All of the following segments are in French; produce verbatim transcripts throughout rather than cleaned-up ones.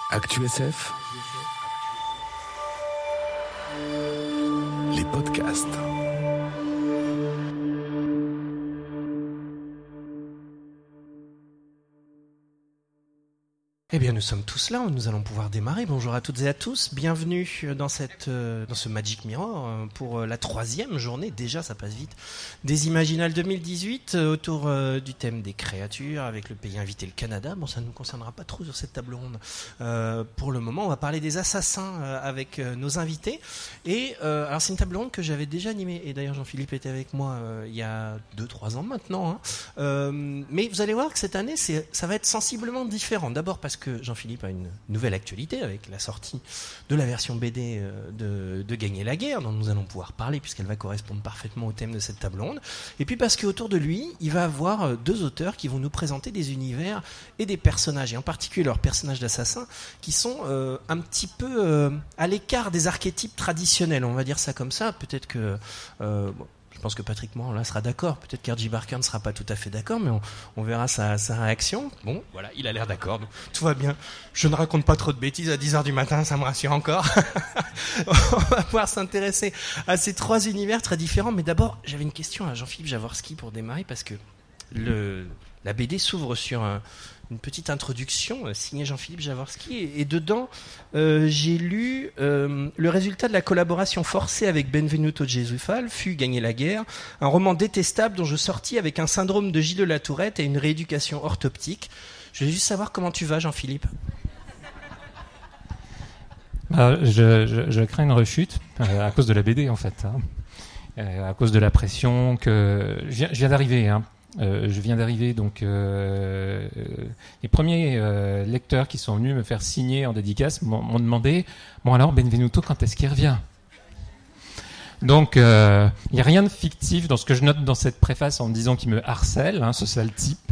Actu S F, les podcasts. Eh bien, nous sommes tous là, nous allons pouvoir démarrer. Bonjour à toutes et à tous, bienvenue dans, cette, dans ce Magic Mirror pour la troisième journée, déjà ça passe vite, des Imaginales deux mille dix-huit autour du thème des créatures avec le pays invité, le Canada. Bon, ça ne nous concernera pas trop sur cette table ronde. Euh, pour le moment, on va parler des assassins avec nos invités. Et euh, alors c'est une table ronde que j'avais déjà animée, et d'ailleurs Jean-Philippe était avec moi euh, il y a deux trois ans maintenant. Hein. Euh, mais vous allez voir que cette année, c'est, ça va être sensiblement différent. D'abord parce que Jean-Philippe a une nouvelle actualité avec la sortie de la version B D de, de Gagner la guerre, dont nous allons pouvoir parler puisqu'elle va correspondre parfaitement au thème de cette table ronde. Et puis parce qu'autour de lui, il va avoir deux auteurs qui vont nous présenter des univers et des personnages, et en particulier leurs personnages d'assassins, qui sont euh, un petit peu euh, à l'écart des archétypes traditionnels, on va dire ça comme ça. Peut-être que... Euh, bon, je pense que Patrick Morin là sera d'accord. Peut-être qu'R J Barker ne sera pas tout à fait d'accord, mais on, on verra sa, sa réaction. Bon, voilà, il a l'air d'accord. Donc, tout va bien. Je ne raconte pas trop de bêtises à dix heures du matin, ça me rassure encore. On va pouvoir s'intéresser à ces trois univers très différents. Mais d'abord, j'avais une question à Jean-Philippe Jaworski pour démarrer, parce que le, la B D s'ouvre sur un, une petite introduction euh, signée Jean-Philippe Jaworski, et, et dedans euh, j'ai lu euh, le résultat de la collaboration forcée avec Benvenuto Gesufal fut Gagner la guerre, un roman détestable dont je sortis avec un syndrome de Gilles de la Tourette et une rééducation orthoptique. Je voulais juste savoir comment tu vas, Jean-Philippe. Euh, je, je, je crains une rechute euh, à cause de la B D en fait, hein. euh, à cause de la pression que je viens, je viens d'arriver. Hein. Euh, je viens d'arriver, donc euh, les premiers euh, lecteurs qui sont venus me faire signer en dédicace m'ont, m'ont demandé « Bon alors, Benvenuto, quand est-ce qu'il revient ?» Donc, il euh, n'y a rien de fictif dans ce que je note dans cette préface en me disant qu'il me harcèle, hein, ce sale type.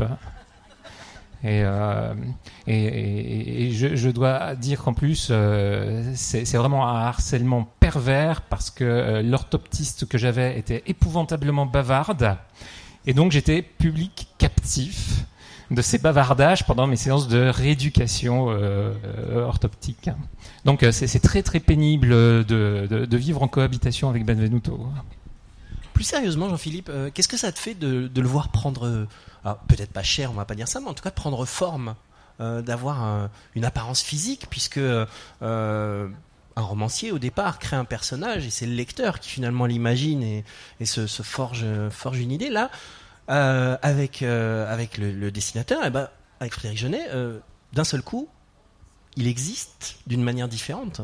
Et, euh, et, et, et je, je dois dire qu'en plus, euh, c'est, c'est vraiment un harcèlement pervers, parce que euh, l'orthoptiste que j'avais était épouvantablement bavarde. Et donc j'étais public captif de ces bavardages pendant mes séances de rééducation euh, euh, orthoptique. Donc euh, c'est, c'est très très pénible de, de, de vivre en cohabitation avec Benvenuto. Plus sérieusement, Jean-Philippe, euh, qu'est-ce que ça te fait de, de le voir prendre, euh, alors, peut-être pas cher, on va pas dire ça, mais en tout cas de prendre forme, euh, d'avoir un, une apparence physique, puisque... Euh, un romancier, au départ, crée un personnage et c'est le lecteur qui finalement l'imagine et, et se, se forge, forge une idée. Là, euh, avec, euh, avec le, le dessinateur, et ben, avec Frédéric Genet, euh, d'un seul coup, il existe d'une manière différente.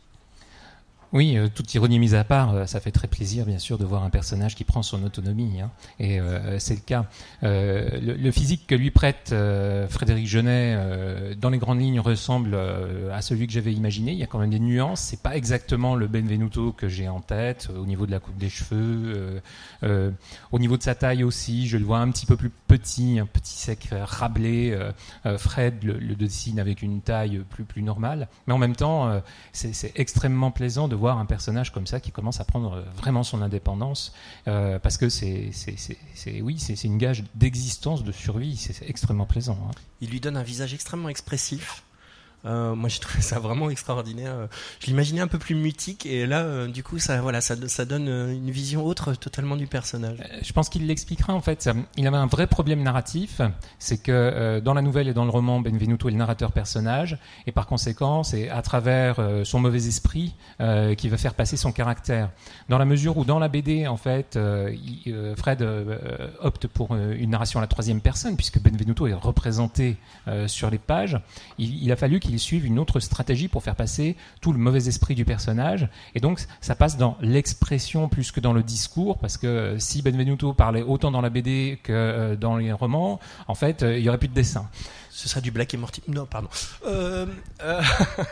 Oui, euh, toute ironie mise à part, euh, ça fait très plaisir, bien sûr, de voir un personnage qui prend son autonomie, hein, et euh, c'est le cas. Euh, le, le physique que lui prête euh, Frédéric Genet, euh, dans les grandes lignes, ressemble euh, à celui que j'avais imaginé. Il y a quand même des nuances. C'est pas exactement le Benvenuto que j'ai en tête, euh, au niveau de la coupe des cheveux, euh, euh, au niveau de sa taille aussi. Je le vois un petit peu plus petit, un petit sec rablé. Euh, euh, Fred le, le dessine avec une taille plus plus normale, mais en même temps, euh, c'est, c'est extrêmement plaisant de voir un personnage comme ça qui commence à prendre vraiment son indépendance, euh, parce que c'est, c'est, c'est, c'est, oui, c'est, c'est une gage d'existence, de survie, c'est, c'est extrêmement plaisant. Hein. Il lui donne un visage extrêmement expressif. Euh, moi j'ai trouvé ça vraiment extraordinaire. Je l'imaginais un peu plus mutique, et là euh, du coup ça, voilà, ça, ça donne une vision autre totalement du personnage. Je pense qu'il l'expliquera en fait. Il avait un vrai problème narratif, c'est que euh, dans la nouvelle et dans le roman, Benvenuto est le narrateur personnage, et par conséquent c'est à travers euh, son mauvais esprit euh, qu'il va faire passer son caractère. Dans la mesure où dans la B D en fait euh, il, euh, Fred euh, opte pour euh, une narration à la troisième personne, puisque Benvenuto est représenté euh, sur les pages, il, il a fallu qu'il ils suivent une autre stratégie pour faire passer tout le mauvais esprit du personnage, et donc ça passe dans l'expression plus que dans le discours, parce que si Benvenuto parlait autant dans la B D que dans les romans, en fait il y aurait plus de dessin. Ce serait du Black et Morty. Non, pardon. Euh, euh...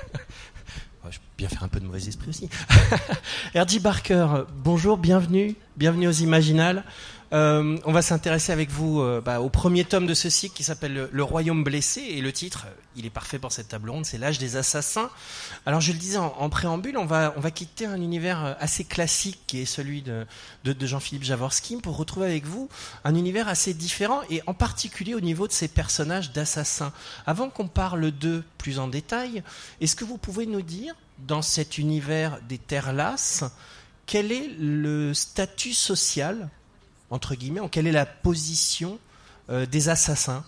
Je peux bien faire un peu de mauvais esprit aussi. R J Barker, bonjour, bienvenue, bienvenue aux Imaginales. Euh, on va s'intéresser avec vous euh, bah, au premier tome de ce cycle qui s'appelle le, le Royaume blessé, et le titre, il est parfait pour cette table ronde, c'est l'âge des assassins. Alors je le disais en, en préambule, on va, on va quitter un univers assez classique qui est celui de, de, de Jean-Philippe Jaworski pour retrouver avec vous un univers assez différent, et en particulier au niveau de ces personnages d'assassins. Avant qu'on parle d'eux plus en détail, est-ce que vous pouvez nous dire, dans cet univers des Terres Lasses, quel est le statut social, entre guillemets, quelle est la position euh, des assassins?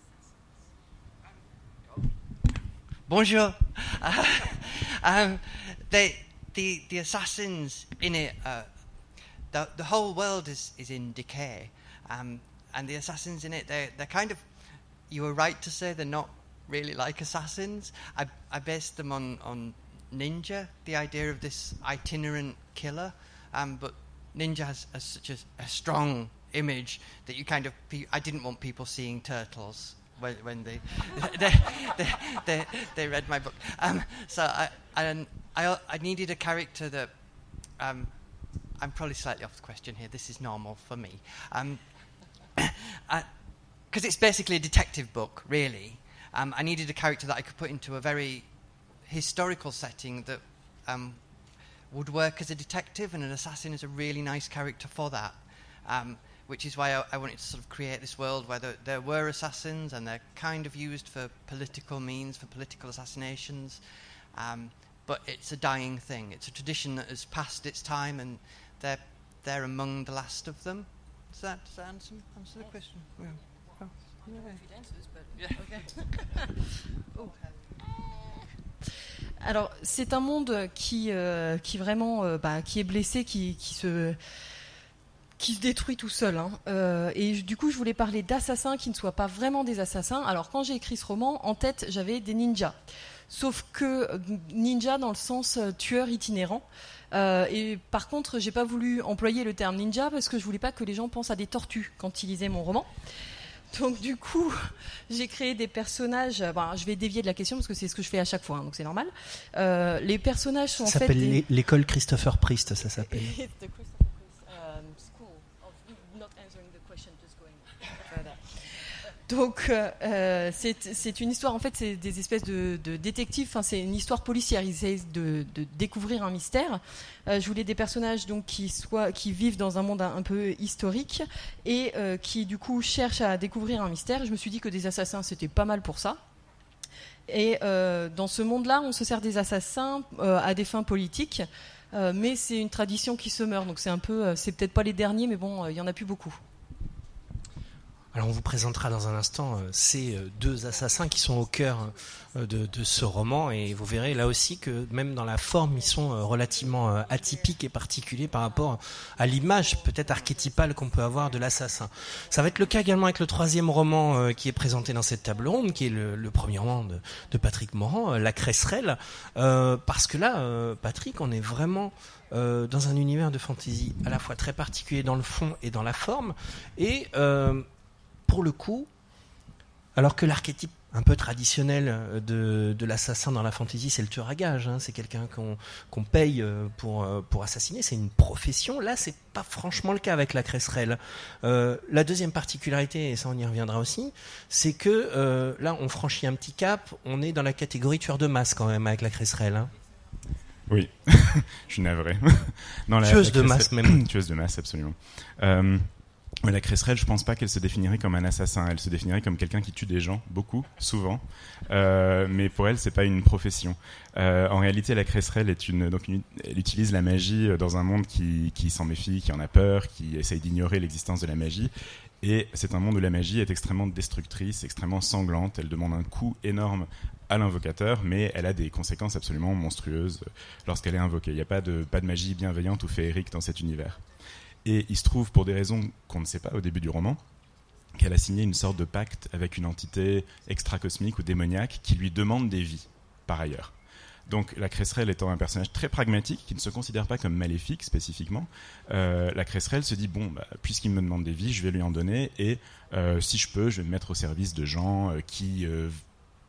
Bonjour. Uh, um, the, the, the assassins in it, uh, the, the whole world is, is in decay. Um, and the assassins in it, they're, they're kind of, you were right to say they're not really like assassins. I, I based them on, on Ninja, the idea of this itinerant killer. Um, but Ninja has, has such a, a strong image that you kind of, I didn't want people seeing turtles when, when they, they, they, they, they read my book. Um, so I, I, I, I needed a character that, um, I'm probably slightly off the question here, this is normal for me. Um, because it's basically a detective book, really. Um, I needed a character that I could put into a very historical setting that um, would work as a detective, and an assassin is a really nice character for that. Um, which is why I, I wanted to sort of create this world where there, there were assassins, and they're kind of used for political means, for political assassinations. Um, but it's a dying thing. It's a tradition that has passed its time, and they're they're among the last of them. Does that, does that answer, answer the question? Yeah. Oh, yeah. Oh. Alors, c'est un monde qui, euh, qui vraiment, euh, bah, qui est blessé, qui, qui se, qui se détruit tout seul. Hein. Euh, et du coup, je voulais parler d'assassins qui ne soient pas vraiment des assassins. Alors, quand j'ai écrit ce roman, en tête, j'avais des ninjas. Sauf que ninja dans le sens euh, tueur itinérant. Euh, et par contre, j'ai pas voulu employer le terme ninja parce que je voulais pas que les gens pensent à des tortues quand ils lisaient mon roman. Donc du coup, j'ai créé des personnages. Bon, je vais dévier de la question parce que c'est ce que je fais à chaque fois, hein, donc c'est normal. Euh, les personnages sont ça en fait. Ça s'appelle des... l'école Christopher Priest, ça s'appelle. Donc euh, c'est, c'est une histoire, en fait c'est des espèces de, de détectives, enfin, c'est une histoire policière, ils essayent de, de découvrir un mystère. Euh, je voulais des personnages donc, qui, soient, qui vivent dans un monde un, un peu historique et euh, qui du coup cherchent à découvrir un mystère. Je me suis dit que des assassins c'était pas mal pour ça. Et euh, dans ce monde-là on se sert des assassins euh, à des fins politiques, euh, mais c'est une tradition qui se meurt, donc c'est un peu, euh, c'est peut-être pas les derniers, mais bon, il euh, y en a plus beaucoup. Alors on vous présentera dans un instant euh, ces euh, deux assassins qui sont au cœur euh, de, de ce roman, et vous verrez là aussi que même dans la forme ils sont euh, relativement euh, atypiques et particuliers par rapport à l'image peut-être archétypale qu'on peut avoir de l'assassin. Ça va être le cas également avec le troisième roman euh, qui est présenté dans cette table ronde, qui est le, le premier roman de, de Patrick Morand, euh, La Cresserelle, euh, parce que là euh, Patrick, on est vraiment euh, dans un univers de fantasy à la fois très particulier dans le fond et dans la forme, et euh, pour le coup, alors que l'archétype un peu traditionnel de, de l'assassin dans la fantasy, c'est le tueur à gages, hein, c'est quelqu'un qu'on, qu'on paye pour, pour assassiner, c'est une profession. Là, c'est pas franchement le cas avec La Cresserelle. Euh, la deuxième particularité, et ça on y reviendra aussi, c'est que euh, là, on franchit un petit cap, on est dans la catégorie tueur de masse quand même avec La Cresserelle. Hein. Oui, je suis navré. Non, la, Tueuse la de masse même. Tueuse de masse, absolument. Euh, Mais la Cresserelle, je pense pas qu'elle se définirait comme un assassin. Elle se définirait comme quelqu'un qui tue des gens, beaucoup, souvent. Euh, mais pour elle, c'est pas une profession. Euh, en réalité, la Cresserelle est une, donc une, elle utilise la magie dans un monde qui, qui s'en méfie, qui en a peur, qui essaye d'ignorer l'existence de la magie. Et c'est un monde où la magie est extrêmement destructrice, extrêmement sanglante. Elle demande un coût énorme à l'invocateur, mais elle a des conséquences absolument monstrueuses lorsqu'elle est invoquée. Il n'y a pas de, pas de magie bienveillante ou féerique dans cet univers. Et il se trouve, pour des raisons qu'on ne sait pas au début du roman, qu'elle a signé une sorte de pacte avec une entité extracosmique ou démoniaque qui lui demande des vies, par ailleurs. Donc la Cresserelle étant un personnage très pragmatique, qui ne se considère pas comme maléfique spécifiquement, euh, la Cresserelle se dit, bon, bah, puisqu'il me demande des vies, je vais lui en donner, et euh, si je peux, je vais me mettre au service de gens euh, qui... Euh,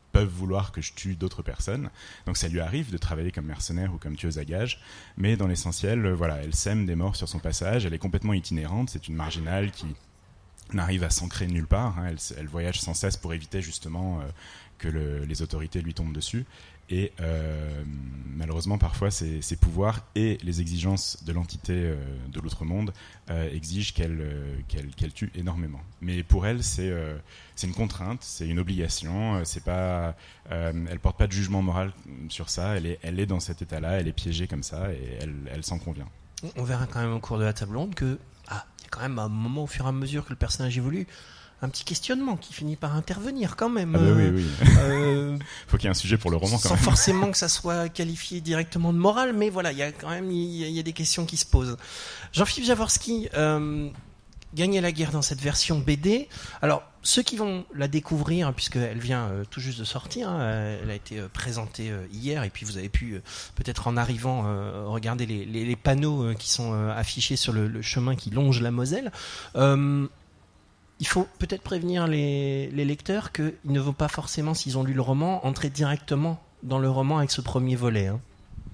peuvent vouloir que je tue d'autres personnes. Donc ça lui arrive de travailler comme mercenaire ou comme tueuse à gages, mais dans l'essentiel, euh, voilà, elle sème des morts sur son passage, elle est complètement itinérante, c'est une marginale qui n'arrive à s'ancrer nulle part, hein. elle, elle voyage sans cesse pour éviter justement euh, que le, les autorités lui tombent dessus. Et euh, malheureusement, parfois, ses, ses pouvoirs et les exigences de l'entité euh, de l'autre monde euh, exigent qu'elle, euh, qu'elle, qu'elle tue énormément. Mais pour elle, c'est, euh, c'est une contrainte, c'est une obligation. C'est pas, euh, elle porte pas de jugement moral sur ça. Elle est, elle est dans cet état-là, elle est piégée comme ça, et elle, elle s'en convient. On verra quand même au cours de la table ronde que ah, il y a quand même un moment au fur et à mesure que le personnage évolue, un petit questionnement qui finit par intervenir quand même. Ah bah oui, oui. Euh, faut qu'il y ait un sujet pour le roman quand sans même. Sans forcément que ça soit qualifié directement de morale, mais voilà, il y a quand même il y, y a des questions qui se posent. Jean-Philippe Jaworski, euh, Gagner la guerre dans cette version B D. Alors, ceux qui vont la découvrir, puisqu'elle vient euh, tout juste de sortir, hein, elle a été euh, présentée euh, hier, et puis vous avez pu, euh, peut-être en arrivant, euh, regarder les, les, les panneaux euh, qui sont euh, affichés sur le, le chemin qui longe la Moselle. Euh, Il faut peut-être prévenir les, les lecteurs qu'ils ne vont pas forcément, s'ils ont lu le roman, entrer directement dans le roman avec ce premier volet. Hein.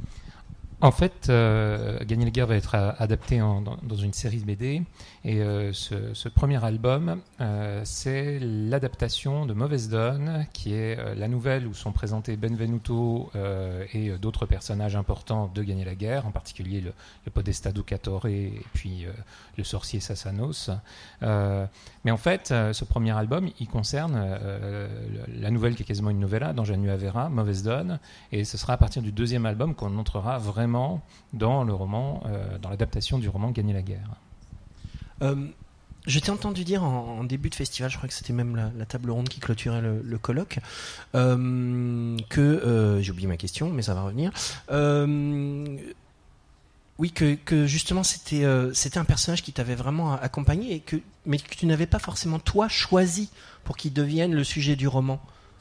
En fait, euh, Gagner la guerre va être a- adapté en, dans, dans une série de B D, et euh, ce, ce premier album, euh, c'est l'adaptation de Mauvaise Donne, qui est euh, la nouvelle où sont présentés Benvenuto euh, et euh, d'autres personnages importants de Gagner la guerre, en particulier le, le Podestà Ducatore et puis euh, le sorcier Sassanos. Euh, mais en fait, euh, ce premier album, il concerne euh, la nouvelle qui est quasiment une novella dans Janua Vera, Mauvaise Donne, et ce sera à partir du deuxième album qu'on montrera vraiment dans le roman, euh, dans l'adaptation du roman Gagner la guerre. Euh, je t'ai entendu dire en, en début de festival, je crois que c'était même la, la table ronde qui clôturait le, le colloque, euh, que euh, j'ai oublié ma question, mais ça va revenir. Euh, oui, que, que justement c'était euh, c'était un personnage qui t'avait vraiment accompagné, et que mais que tu n'avais pas forcément toi choisi pour qu'il devienne le sujet du roman.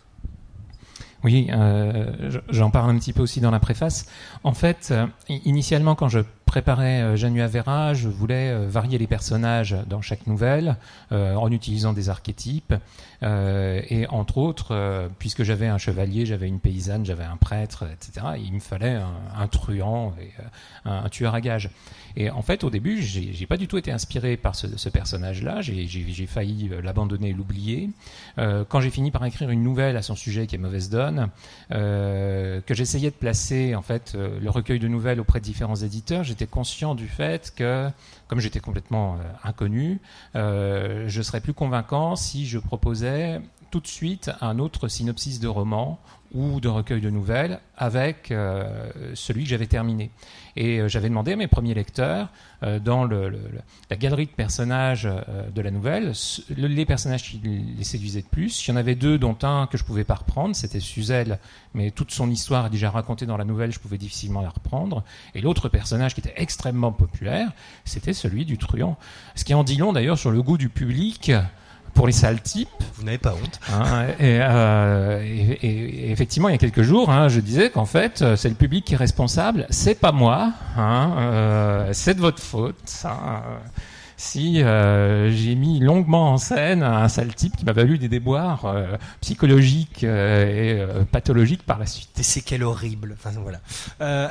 Oui, euh, j'en parle un petit peu aussi dans la préface. En fait, euh, initialement, quand je préparais euh, Janua Vera, je voulais euh, varier les personnages dans chaque nouvelle euh, en utilisant des archétypes. Euh, et entre autres, euh, puisque j'avais un chevalier, j'avais une paysanne, j'avais un prêtre, et cetera, il me fallait un, un truand et euh, un, un tueur à gages. Et en fait, au début, j'ai, j'ai pas du tout été inspiré par ce, ce personnage-là. J'ai, j'ai, j'ai failli l'abandonner et l'oublier. Euh, quand j'ai fini par écrire une nouvelle à son sujet qui est Mauvaise Donne, euh, que j'essayais de placer en fait euh, le recueil de nouvelles auprès de différents éditeurs, j'étais conscient du fait que, comme j'étais complètement euh, inconnu, euh, je serais plus convaincant si je proposais tout de suite un autre synopsis de roman ou de recueil de nouvelles avec euh, celui que j'avais terminé. Et euh, j'avais demandé à mes premiers lecteurs, euh, dans le, le, la galerie de personnages euh, de la nouvelle, le, les personnages qui les séduisaient de plus. Il y en avait deux, dont un que je pouvais pas reprendre, c'était Suzel, mais toute son histoire est déjà racontée dans la nouvelle, je pouvais difficilement la reprendre. Et l'autre personnage qui était extrêmement populaire, c'était celui du truand. Ce qui en dit long d'ailleurs sur le goût du public pour les sales types. Vous n'avez pas honte. Hein, et, euh, et, et, et effectivement, il y a quelques jours, hein, je disais qu'en fait, c'est le public qui est responsable. C'est pas moi. Hein, euh, c'est de votre faute. Hein, si euh, j'ai mis longuement en scène un sale type qui m'a valu des déboires euh, psychologiques euh, et euh, pathologiques par la suite. Des séquelles horribles. Enfin voilà. Euh...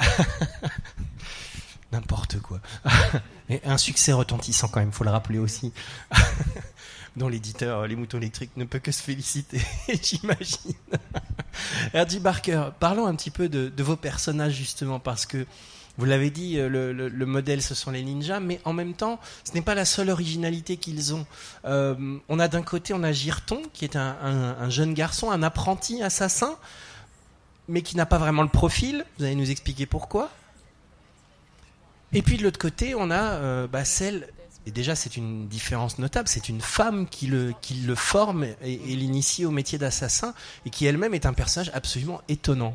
N'importe quoi. Et un succès retentissant quand même, faut le rappeler aussi. Dont l'éditeur Les Moutons Électriques ne peut que se féliciter, j'imagine. R J Barker, parlons un petit peu de, de vos personnages justement, parce que vous l'avez dit, le, le, le modèle ce sont les ninjas, mais en même temps, ce n'est pas la seule originalité qu'ils ont. Euh, on a d'un côté, on a Girton, qui est un, un, un jeune garçon, un apprenti assassin, mais qui n'a pas vraiment le profil. Vous allez nous expliquer pourquoi. Et puis de l'autre côté, on a euh, bah, celle... Et déjà, c'est une différence notable. C'est une femme qui le, qui le forme et, et l'initie au métier d'assassin, et qui elle-même est un personnage absolument étonnant.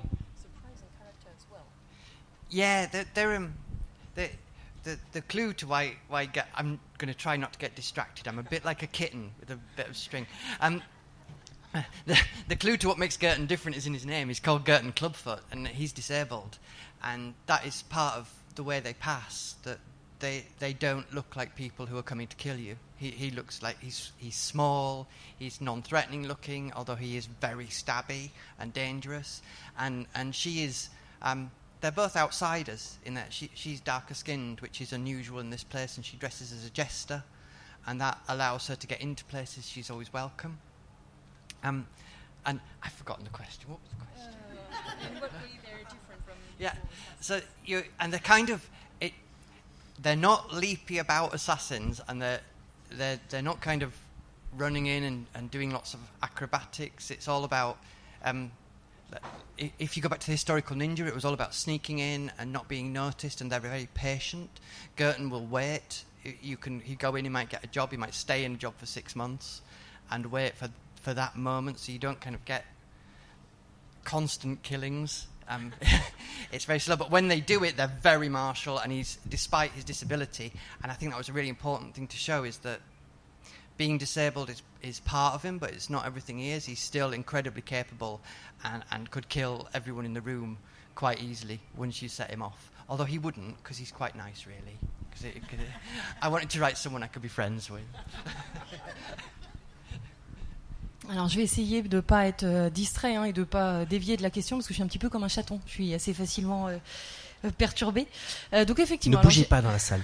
Yeah, they're, they're, um, the the the clue to why why get, I'm going to try not to get distracted. I'm a bit like a kitten with a bit of string. Um, the the clue to what makes Girton different is in his name. He's called Girton Clubfoot, and he's disabled, and that is part of the way they pass. That they they don't look like people who are coming to kill you. He he looks like he's he's small, he's non-threatening looking, although he is very stabby and dangerous. And and she is um, they're both outsiders in that she she's darker skinned, which is unusual in this place, and she dresses as a jester, and that allows her to get into places she's always welcome. Um, and I've forgotten the question. What was the question? Uh, in what way they're different from Yeah, so you and they're kind of it. They're not leapy about assassins, and they're they're they're not kind of running in and, and doing lots of acrobatics. It's all about um, if you go back to the historical ninja, it was all about sneaking in and not being noticed, and they're very patient. Girton will wait. You can he go in, he might get a job, he might stay in a job for six months, and wait for for that moment, so you don't kind of get constant killings. Um, it's very slow, but when they do it, they're very martial, and he's, despite his disability, and I think that was a really important thing to show, is that being disabled is, is part of him, but it's not everything he is. He's still incredibly capable and, and could kill everyone in the room quite easily once you set him off. Although he wouldn't, because he's quite nice, really. Cause it, cause it, I wanted to write someone I could be friends with. Alors je vais essayer de ne pas être euh, distrait hein, et de ne pas euh, dévier de la question, parce que je suis un petit peu comme un chaton, je suis assez facilement euh, euh, perturbée. Euh, donc effectivement... Ne bougez alors, pas dans la salle.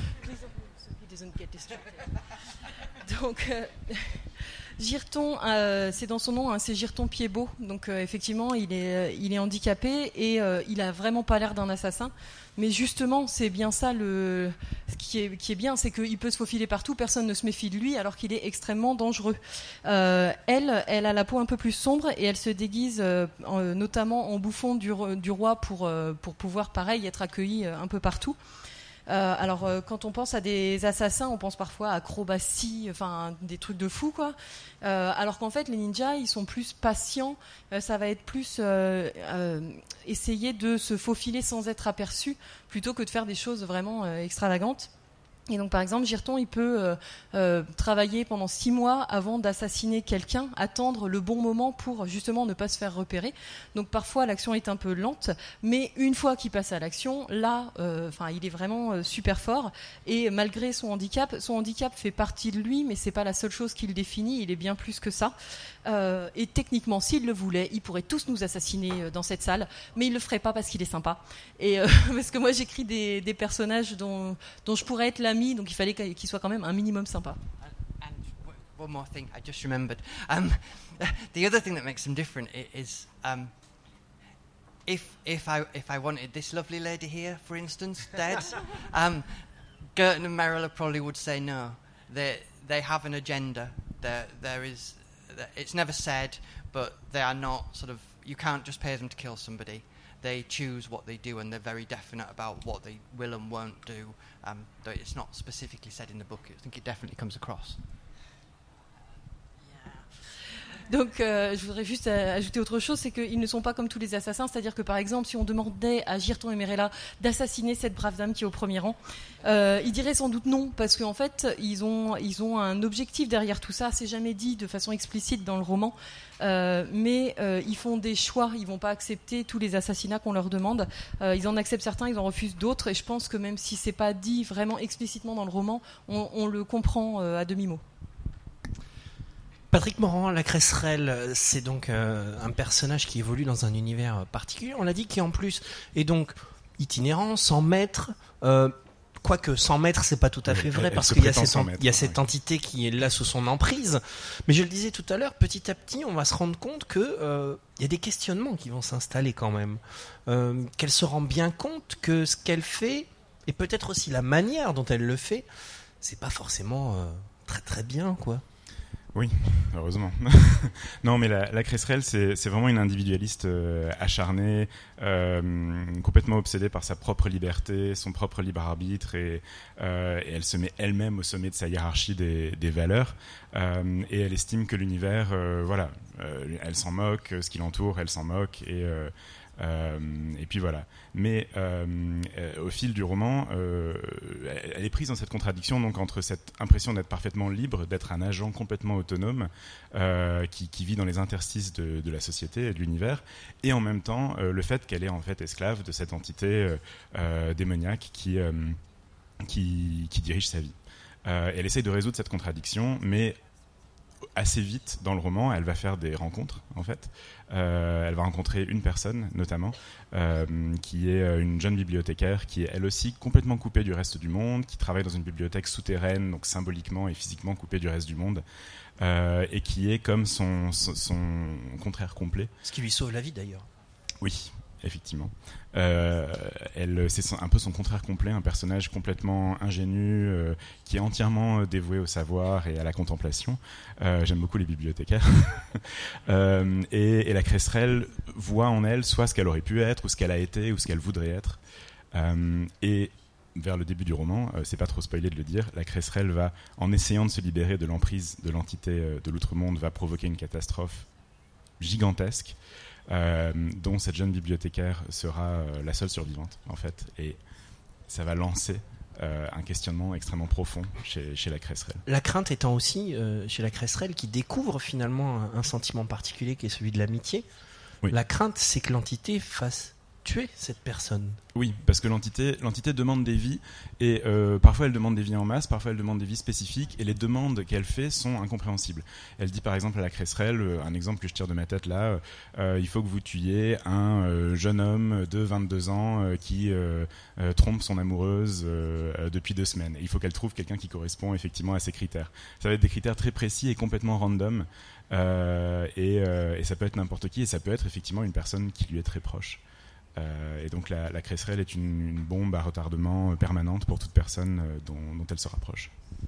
Donc euh, Girton, euh, c'est dans son nom, hein, c'est Girton Pied-Beau, donc euh, effectivement il est, euh, il est handicapé et euh, il a vraiment pas l'air d'un assassin. Mais justement, c'est bien ça, le... ce qui est, qui est bien, c'est qu'il peut se faufiler partout, personne ne se méfie de lui, alors qu'il est extrêmement dangereux. Euh, elle, elle a la peau un peu plus sombre et elle se déguise euh, en, notamment en bouffon du, du roi pour, euh, pour pouvoir, pareil, être accueillie euh, un peu partout. Euh, alors, euh, quand on pense à des assassins, on pense parfois à acrobatie, enfin des trucs de fou, quoi. Euh, alors qu'en fait, les ninjas, ils sont plus patients. Euh, ça va être plus euh, euh, essayer de se faufiler sans être aperçu, plutôt que de faire des choses vraiment euh, extravagantes. Et donc, par exemple, Girton, il peut euh, euh, travailler pendant six mois avant d'assassiner quelqu'un, attendre le bon moment pour justement ne pas se faire repérer. Donc, parfois, l'action est un peu lente, mais une fois qu'il passe à l'action, là, euh, enfin, il est vraiment euh, super fort. Et malgré son handicap, son handicap fait partie de lui, mais c'est pas la seule chose qui le définit. Il est bien plus que ça. Euh, et techniquement, s'il le voulait, il pourrait tous nous assassiner euh, dans cette salle, mais il le ferait pas parce qu'il est sympa. Et euh, parce que moi, j'écris des, des personnages dont, dont je pourrais être l'ami, donc il fallait qu'il soit quand même un minimum sympa. And, and one more thing, I just remembered. Um, the other thing that makes them different is um, if if I if I wanted this lovely lady here, for instance, dead, um, Girton and Merrill probably would say no. They they have an agenda. There there is. It's never said, but they are not sort of. You can't just pay them to kill somebody. They choose what they do, and they're very definite about what they will and won't do. Um, though it's not specifically said in the book, I think it definitely comes across. Donc, euh, je voudrais juste euh, ajouter autre chose, c'est qu'ils ne sont pas comme tous les assassins, c'est-à-dire que par exemple, si on demandait à Girton et Merella d'assassiner cette brave dame qui est au premier rang, euh, ils diraient sans doute non, parce qu'en fait, ils ont, ils ont un objectif derrière tout ça, c'est jamais dit de façon explicite dans le roman, euh, mais euh, ils font des choix, ils vont pas accepter tous les assassinats qu'on leur demande, euh, ils en acceptent certains, ils en refusent d'autres, et je pense que même si c'est pas dit vraiment explicitement dans le roman, on, on le comprend euh, à demi-mot. Patrick Morand, la Cresserelle, c'est donc euh, un personnage qui évolue dans un univers particulier. On l'a dit, qui en plus est donc itinérant, sans maître. Euh, quoique sans maître, c'est pas tout à fait vrai, elle parce se qu'il y a, prétend cette, sans en- maître, il y a cette ouais. entité qui est là sous son emprise. Mais je le disais tout à l'heure, petit à petit, on va se rendre compte que euh, il y a des questionnements qui vont s'installer quand même. Euh, qu'elle se rend bien compte que ce qu'elle fait, et peut-être aussi la manière dont elle le fait, c'est pas forcément euh, très très bien, quoi. Oui, heureusement. Non, mais la, la Cresserelle, c'est, c'est vraiment une individualiste euh, acharnée, euh, complètement obsédée par sa propre liberté, son propre libre arbitre, et, euh, et elle se met elle-même au sommet de sa hiérarchie des, des valeurs, euh, et elle estime que l'univers, euh, voilà, euh, elle s'en moque, ce qui l'entoure, elle s'en moque, et euh, Euh, et puis voilà. Mais euh, euh, au fil du roman, euh, elle est prise dans cette contradiction, donc entre cette impression d'être parfaitement libre, d'être un agent complètement autonome euh, qui, qui vit dans les interstices de, de la société et de l'univers, et en même temps euh, le fait qu'elle est en fait esclave de cette entité euh, euh, démoniaque qui euh, qui, qui dirige sa vie. Euh, elle essaye de résoudre cette contradiction, mais assez vite dans le roman, elle va faire des rencontres, en fait. Euh, elle va rencontrer une personne, notamment, euh, qui est une jeune bibliothécaire, qui est elle aussi complètement coupée du reste du monde, qui travaille dans une bibliothèque souterraine, donc symboliquement et physiquement coupée du reste du monde, euh, et qui est comme son, son, son contraire complet. Ce qui lui sauve la vie, d'ailleurs. Oui, effectivement. Euh, elle, c'est son, un peu son contraire complet, un personnage complètement ingénu, euh, qui est entièrement euh, dévoué au savoir et à la contemplation. Euh, j'aime beaucoup les bibliothécaires. euh, et, et la Cresserelle voit en elle soit ce qu'elle aurait pu être, ou ce qu'elle a été, ou ce qu'elle voudrait être. Euh, et vers le début du roman, euh, c'est pas trop spoilé de le dire, la Cresserelle va, en essayant de se libérer de l'emprise de l'entité euh, de l'outre-monde, va provoquer une catastrophe gigantesque. Euh, dont cette jeune bibliothécaire sera euh, la seule survivante, en fait, et ça va lancer euh, un questionnement extrêmement profond chez, chez la Cresserelle. La crainte étant aussi euh, chez la Cresserelle qui découvre finalement un, un sentiment particulier qui est celui de l'amitié. Oui. La crainte, c'est que l'entité fasse tuer cette personne. Oui, parce que l'entité, l'entité demande des vies, et euh, parfois elle demande des vies en masse, parfois elle demande des vies spécifiques, et les demandes qu'elle fait sont incompréhensibles. Elle dit par exemple à la Cresserelle, un exemple que je tire de ma tête là, euh, il faut que vous tuiez un euh, jeune homme de vingt-deux ans euh, qui euh, euh, trompe son amoureuse euh, depuis deux semaines. Et il faut qu'elle trouve quelqu'un qui correspond effectivement à ces critères. Ça va être des critères très précis et complètement random, euh, et, euh, et ça peut être n'importe qui, et ça peut être effectivement une personne qui lui est très proche. Euh, et donc la, la Cresserelle est une, une bombe à retardement euh, permanente pour toute personne euh, dont, dont elle se rapproche.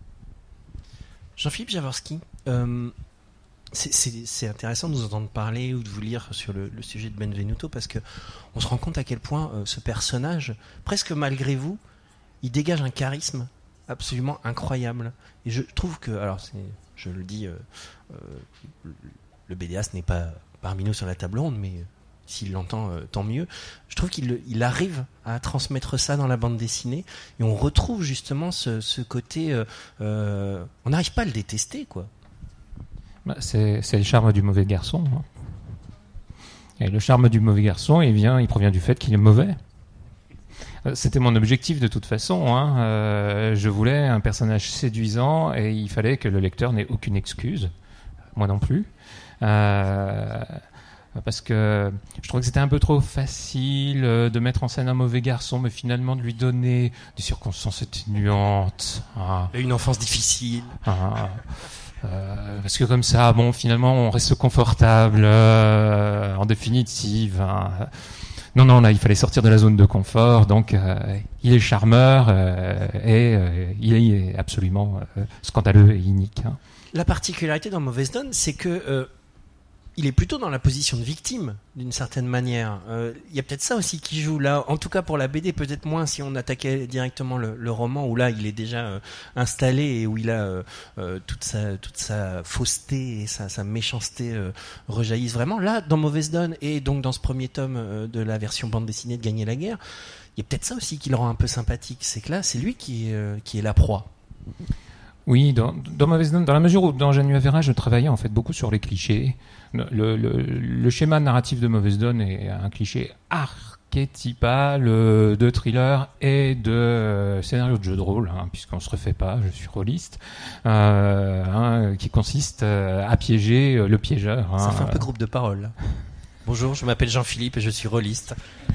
Jean-Philippe Jaworski, euh, c'est, c'est, c'est intéressant de nous entendre parler ou de vous lire sur le, le sujet de Benvenuto, parce que on se rend compte à quel point euh, ce personnage, presque malgré vous, il dégage un charisme absolument incroyable. Et je trouve que, alors c'est, je le dis, euh, euh, le bédéaste n'est pas parmi nous sur la table ronde, mais s'il l'entend, euh, tant mieux. Je trouve qu'il il arrive à transmettre ça dans la bande dessinée, et on retrouve justement ce, ce côté... Euh, euh, on n'arrive pas à le détester, quoi. Bah, c'est, c'est le charme du mauvais garçon. Hein. Et le charme du mauvais garçon, il, vient, il provient du fait qu'il est mauvais. Euh, c'était mon objectif de toute façon. Hein. Euh, je voulais un personnage séduisant, et il fallait que le lecteur n'ait aucune excuse. Moi non plus. Euh... Parce que je trouvais que c'était un peu trop facile de mettre en scène un mauvais garçon, mais finalement de lui donner des circonstances atténuantes. Hein. Une enfance difficile. Hein. Euh, parce que comme ça, bon, finalement, on reste confortable. Euh, en définitive. Hein. Non, non, là, il fallait sortir de la zone de confort. Donc, euh, il est charmeur euh, et euh, il est absolument euh, scandaleux et inique. Hein. La particularité dans Mauvaise Donne, c'est que euh, il est plutôt dans la position de victime, d'une certaine manière. Il euh, y a peut-être ça aussi qui joue là, en tout cas pour la B D, peut-être moins si on attaquait directement le, le roman, où là il est déjà euh, installé et où il a euh, euh, toute sa toute sa fausseté et sa, sa méchanceté euh, rejaillissent vraiment. Là, dans Mauvaise Donne, et donc dans ce premier tome euh, de la version bande dessinée de Gagner la guerre, il y a peut-être ça aussi qui le rend un peu sympathique. C'est que là, c'est lui qui est, euh, qui est la proie. Oui, dans, dans Mauvaise Donne, dans la mesure où dans Janua Vera, je travaillais en fait beaucoup sur les clichés. Le, le, le schéma narratif de Mauvaise Donne est un cliché archétypal de thriller et de scénario de jeu de rôle, hein, puisqu'on se refait pas, je suis rôliste, euh, hein, qui consiste à piéger le piégeur. Ça hein. fait un peu groupe de parole. Là. Bonjour, je m'appelle Jean-Philippe et je suis rôliste.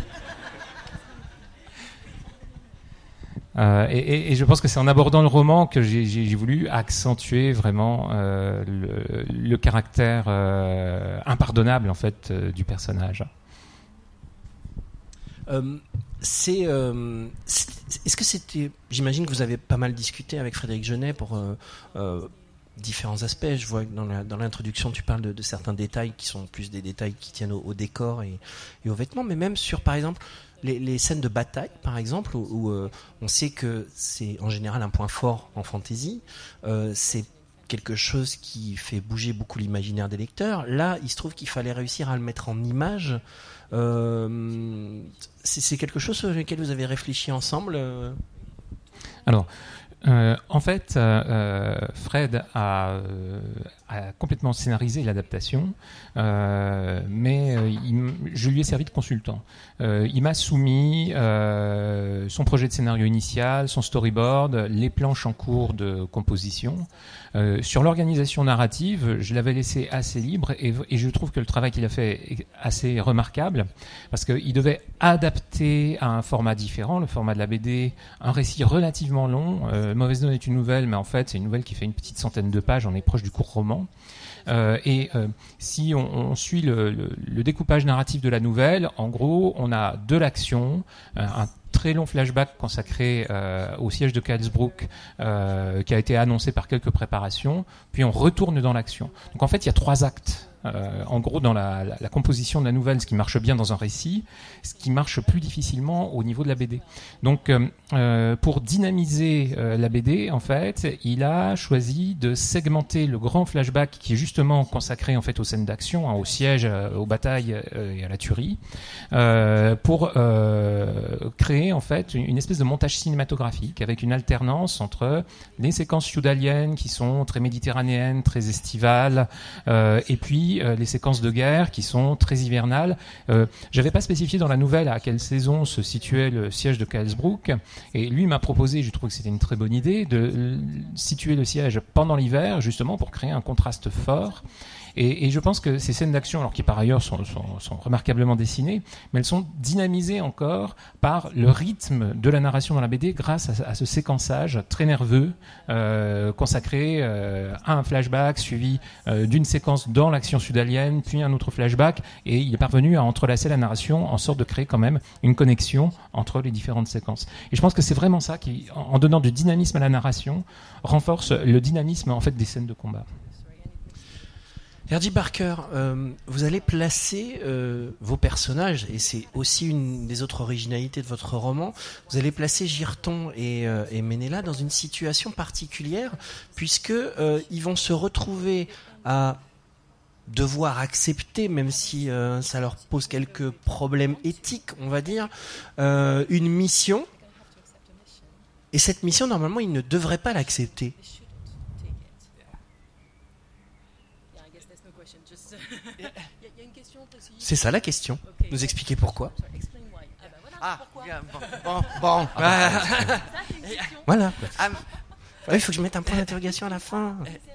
Euh, et, et, et je pense que c'est en abordant le roman que j'ai, j'ai, j'ai voulu accentuer vraiment euh, le, le caractère euh, impardonnable en fait euh, du personnage. Euh, c'est, euh, c'est, est-ce que c'était, j'imagine que vous avez pas mal discuté avec Frédéric Genet pour euh, euh, différents aspects. Je vois que dans, la, dans l'introduction tu parles de, de certains détails qui sont plus des détails qui tiennent au, au décor et, et aux vêtements, mais même sur par exemple Les, les scènes de bataille, par exemple, où, où euh, on sait que c'est en général un point fort en fantasy, euh, c'est quelque chose qui fait bouger beaucoup l'imaginaire des lecteurs. Là, il se trouve qu'il fallait réussir à le mettre en image. Euh, c'est, c'est quelque chose sur lequel vous avez réfléchi ensemble euh... Alors, Euh, en fait, euh, Fred a, euh, a complètement scénarisé l'adaptation, euh, mais euh, il, je lui ai servi de consultant. Euh, il m'a soumis euh, son projet de scénario initial, son storyboard, les planches en cours de composition. Euh, sur l'organisation narrative, je l'avais laissé assez libre et, et je trouve que le travail qu'il a fait est assez remarquable parce qu'il devait adapter à un format différent, le format de la B D, un récit relativement long. Euh, Mauvaise Donne est une nouvelle, mais en fait c'est une nouvelle qui fait une petite centaine de pages, on est proche du court roman. Euh, et euh, si on, on suit le, le, le découpage narratif de la nouvelle, en gros, on a de l'action, euh, un très long flashback consacré euh, au siège de Kalsbrook euh, qui a été annoncé par quelques préparations, puis on retourne dans l'action. Donc en fait, il y a trois actes. Euh, en gros, dans la, la, la composition de la nouvelle, ce qui marche bien dans un récit, ce qui marche plus difficilement au niveau de la B D. Donc, euh, euh, pour dynamiser euh, la B D, en fait, il a choisi de segmenter le grand flashback qui est justement consacré en fait aux scènes d'action, hein, au siège, euh, aux batailles euh, et à la tuerie, euh, pour euh, créer en fait une, une espèce de montage cinématographique avec une alternance entre les séquences youdaliennes qui sont très méditerranéennes, très estivales, euh, et puis Euh, les séquences de guerre qui sont très hivernales. Euh, j'avais pas spécifié dans la nouvelle à quelle saison se situait le siège de Kalsbrook, et lui m'a proposé, je trouve que c'était une très bonne idée, de euh, situer le siège pendant l'hiver, justement pour créer un contraste fort. Et, et je pense que ces scènes d'action, alors qui par ailleurs sont, sont, sont remarquablement dessinées, mais elles sont dynamisées encore par le rythme de la narration dans la B D grâce à, à ce séquençage très nerveux euh, consacré euh, à un flashback suivi euh, d'une séquence dans l'action sudalienne, puis un autre flashback, et il est parvenu à entrelacer la narration en sorte de créer quand même une connexion entre les différentes séquences. Et je pense que c'est vraiment ça qui, en, en donnant du dynamisme à la narration, renforce le dynamisme en fait des scènes de combat. R J Barker, euh, vous allez placer euh, vos personnages, et c'est aussi une des autres originalités de votre roman, vous allez placer Girton et, euh, et Ménéla dans une situation particulière, puisque euh, ils vont se retrouver à devoir accepter, même si euh, ça leur pose quelques problèmes éthiques, on va dire, euh, une mission, et cette mission, normalement, ils ne devraient pas l'accepter. C'est ça la question. Nous expliquer pourquoi. Ah, yeah, bon, bon, bon. Voilà. Um, il faut que je mette un point d'interrogation à la fin.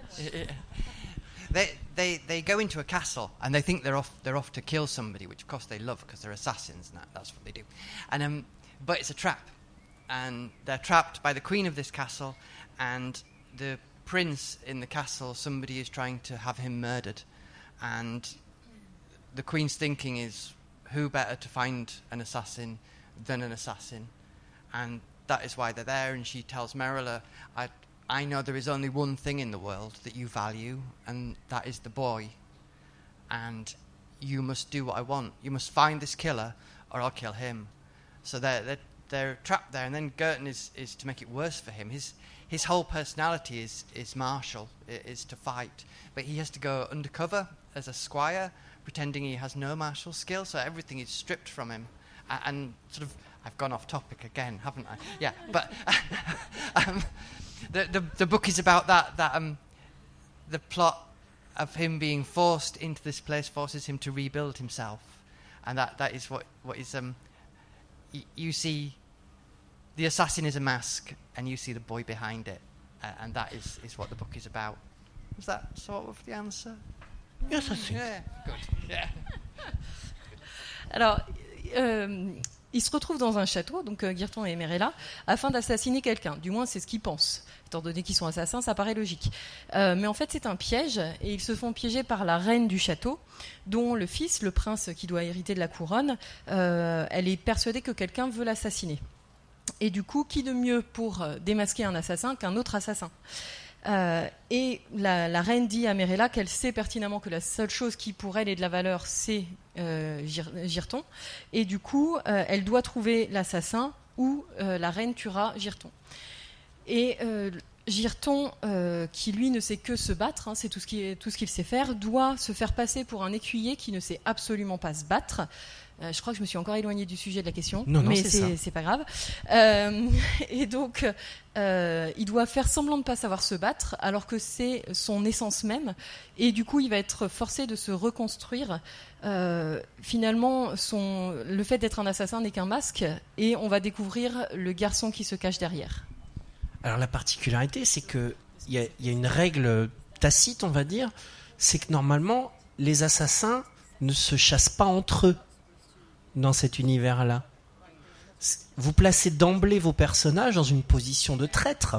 They, they, they go into a castle and they think they're off, they're off to kill somebody, which of course they love because they're assassins and that, that's what they do. And um, but it's a trap, and they're trapped by the queen of this castle, and the prince in the castle. Somebody is trying to have him murdered, and the queen's thinking is, who better to find an assassin than an assassin? And that is why they're there, and she tells Merila, I, I know there is only one thing in the world that you value, and that is the boy. And you must do what I want. You must find this killer, or I'll kill him. So they're, they're, they're trapped there, and then Girton is, is to make it worse for him. His, his whole personality is, is martial, is to fight. But he has to go undercover as a squire, pretending he has no martial skill, so everything is stripped from him. And, and sort of, I've gone off topic again, haven't I? Yeah, but um, the, the the book is about that, that um, the plot of him being forced into this place forces him to rebuild himself. And that, that is what, what is, um, y- you see, the assassin is a mask, and you see the boy behind it. Uh, and that is, is what the book is about. Was that sort of the answer? Yes, I think. Yeah, good. Yeah. Alors, euh, ils se retrouvent dans un château, donc euh, Girton et Merila, afin d'assassiner quelqu'un. Du moins, c'est ce qu'ils pensent. Étant donné qu'ils sont assassins, ça paraît logique. Euh, mais en fait, c'est un piège, et ils se font piéger par la reine du château, dont le fils, le prince qui doit hériter de la couronne, euh, elle est persuadée que quelqu'un veut l'assassiner. Et du coup, qui de mieux pour démasquer un assassin qu'un autre assassin ? Euh, et la, la reine dit à Merila qu'elle sait pertinemment que la seule chose qui pour elle est de la valeur, c'est euh, Gir- Girton. Et du coup, euh, elle doit trouver l'assassin ou euh, la reine tuera Girton. Et euh, Girton, euh, qui lui ne sait que se battre, hein, c'est tout ce, qui est, tout ce qu'il sait faire, doit se faire passer pour un écuyer qui ne sait absolument pas se battre, Euh, je crois que je me suis encore éloignée du sujet de la question, non, non, mais c'est, c'est, c'est pas grave. Euh, et donc, euh, il doit faire semblant de pas savoir se battre, alors que c'est son essence même. Et du coup, il va être forcé de se reconstruire. Euh, finalement, son, le fait d'être un assassin n'est qu'un masque, et on va découvrir le garçon qui se cache derrière. Alors la particularité, c'est que il y a, y a une règle tacite, on va dire, c'est que normalement, les assassins ne se chassent pas entre eux dans cet univers-là. Vous placez d'emblée vos personnages dans une position de traître.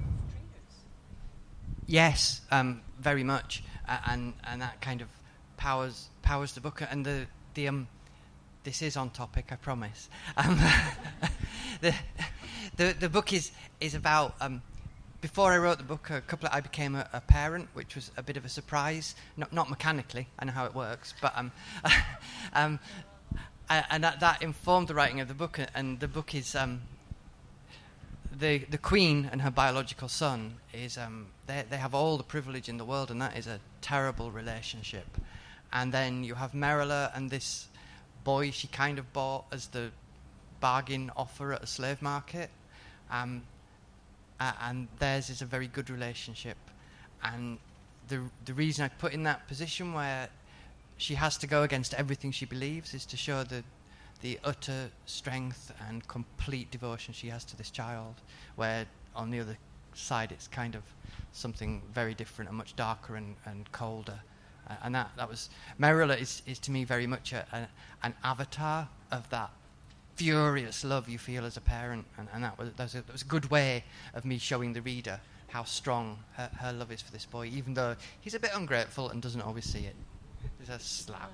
Yes, um, very much, uh, and and that kind of powers powers the book. And the the um, this is on topic, I promise. Um, the the the book is is about um. Before I wrote the book, a couple of, I became a, a parent, which was a bit of a surprise. Not not mechanically, I know how it works, but um, um. And that, that informed the writing of the book. And the book is um, the the Queen and her biological son is um, they they have all the privilege in the world, and that is a terrible relationship. And then you have Merila and this boy she kind of bought as the bargain offer at a slave market, um, uh, and theirs is a very good relationship. And the the reason I put in that position where she has to go against everything she believes is to show the the utter strength and complete devotion she has to this child, where on the other side it's kind of something very different and much darker and, and colder. Uh, and that, that was Merila is, is to me very much a, a, an avatar of that furious love you feel as a parent, and, and that was that was, a, that was a good way of me showing the reader how strong her, her love is for this boy, even though he's a bit ungrateful and doesn't always see it. There's a slap.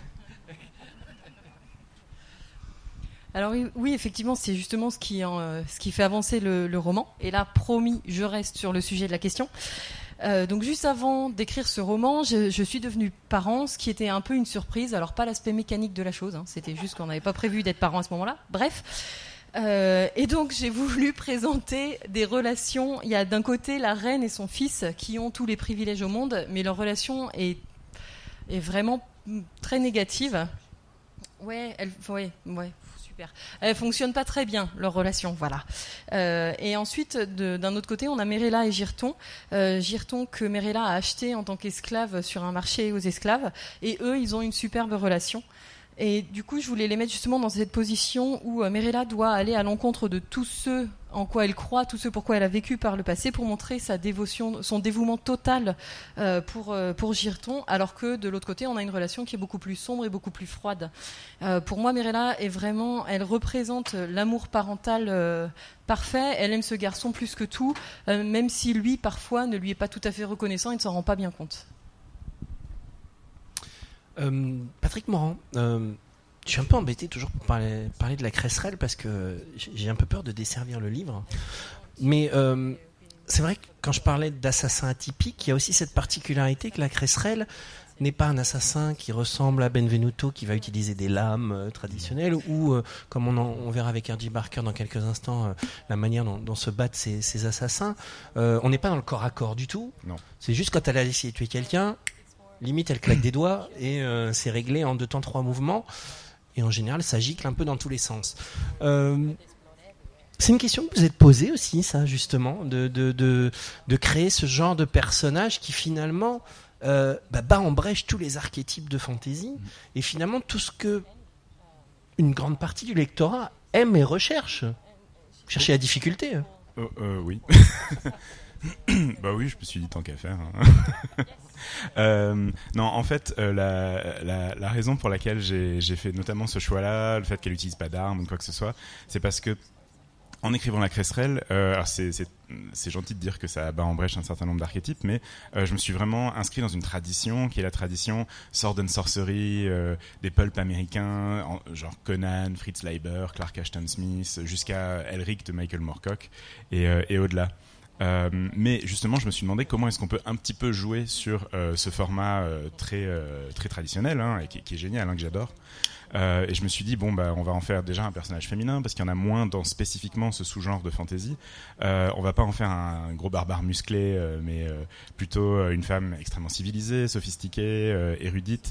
Alors oui, oui, effectivement, c'est justement ce qui, euh, ce qui fait avancer le, le roman. Et là, promis, je reste sur le sujet de la question. Euh, donc juste avant d'écrire ce roman, je, je suis devenue parent, ce qui était un peu une surprise. Alors pas l'aspect mécanique de la chose, hein, c'était juste qu'on n'avait pas prévu d'être parent à ce moment-là. Bref. Euh, et donc j'ai voulu présenter des relations. Il y a d'un côté la reine et son fils qui ont tous les privilèges au monde, mais leur relation est, est vraiment très négative. Ouais, elle, ouais, ouais. Super. Elles fonctionnent pas très bien, leur relation, voilà. Euh, et ensuite, de, d'un autre côté, on a Merila et Girton. Euh, Girton que Merila a acheté en tant qu'esclave sur un marché aux esclaves. Et eux, ils ont une superbe relation. Et du coup, je voulais les mettre justement dans cette position où euh, Merila doit aller à l'encontre de tous ceux en quoi elle croit, tous ceux pour quoi elle a vécu par le passé, pour montrer sa dévotion, son dévouement total euh, pour, euh, pour Girton, alors que de l'autre côté, on a une relation qui est beaucoup plus sombre et beaucoup plus froide. Euh, pour moi, Merila est vraiment, elle représente l'amour parental euh, parfait. Elle aime ce garçon plus que tout, euh, même si lui, parfois, ne lui est pas tout à fait reconnaissant, il ne s'en rend pas bien compte. Euh, Patrick Morand, euh, je suis un peu embêté toujours pour parler, parler de la Cresserelle parce que j'ai un peu peur de desservir le livre. Mais euh, c'est vrai que quand je parlais d'assassin atypique, il y a aussi cette particularité que la Cresserelle n'est pas un assassin qui ressemble à Benvenuto, qui va utiliser des lames euh, traditionnelles, ou euh, comme on, en, on verra avec R J Barker dans quelques instants, euh, la manière dont, dont se battent ces, ces assassins. Euh, on n'est pas dans le corps à corps du tout. Non. C'est juste quand elle a essayé de tuer quelqu'un, limite elle claque des doigts et euh, c'est réglé en deux temps trois mouvements, et en général ça gicle un peu dans tous les sens. Euh, c'est une question que vous êtes posée aussi, ça, justement, de, de, de, de créer ce genre de personnage qui finalement euh, bah, bat en brèche tous les archétypes de fantasy et finalement tout ce que une grande partie du lectorat aime et recherche. Chercher la difficulté. Euh, euh, oui. Bah oui, je me suis dit tant qu'à faire. Hein. euh, non, en fait, euh, la, la, la raison pour laquelle j'ai, j'ai fait notamment ce choix-là, le fait qu'elle n'utilise pas d'armes ou quoi que ce soit, c'est parce que en écrivant la Cresserelle, euh, alors c'est, c'est, c'est gentil de dire que ça bat en brèche un certain nombre d'archétypes, mais euh, je me suis vraiment inscrit dans une tradition qui est la tradition sword and sorcery, euh, des pulps américains, en, genre Conan, Fritz Leiber, Clark Ashton Smith, jusqu'à Elric de Michael Moorcock et, euh, et au-delà. Euh, mais justement, je me suis demandé comment est-ce qu'on peut un petit peu jouer sur euh, ce format euh, très euh, très traditionnel, hein, et qui, qui est génial, hein, que j'adore. Euh, et je me suis dit bon bah on va en faire déjà un personnage féminin parce qu'il y en a moins dans spécifiquement ce sous-genre de fantasy. Euh, on va pas en faire un, un gros barbare musclé, euh, mais euh, plutôt euh, une femme extrêmement civilisée, sophistiquée, euh, érudite.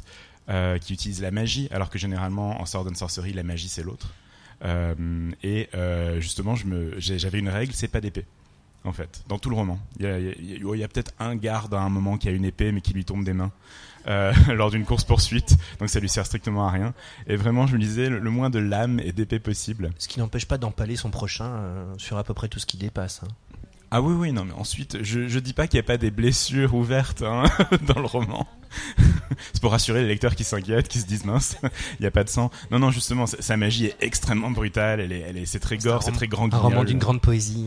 euh, qui utilise la magie, alors que généralement en Sword and Sorcery, la magie c'est l'autre. Euh, et euh, justement, je me, j'ai, j'avais une règle, c'est pas d'épée. En fait, dans tout le roman, il y a, il y a, il y a peut-être un garde à un moment qui a une épée mais qui lui tombe des mains euh, lors d'une course poursuite, donc ça lui sert strictement à rien. Et vraiment, je me disais le, le moins de lames et d'épées possible. Ce qui n'empêche pas d'empaler son prochain euh, sur à peu près tout ce qui dépasse. Hein. Ah oui, oui, non, mais ensuite, je, je dis pas qu'il n'y a pas des blessures ouvertes hein, dans le roman. C'est pour rassurer les lecteurs qui s'inquiètent, qui se disent mince, il n'y a pas de sang. Non, non, justement, sa, sa magie est extrêmement brutale, elle est, elle est, c'est très gore, c'est, c'est très grand guignol. Un roman d'une grande poésie.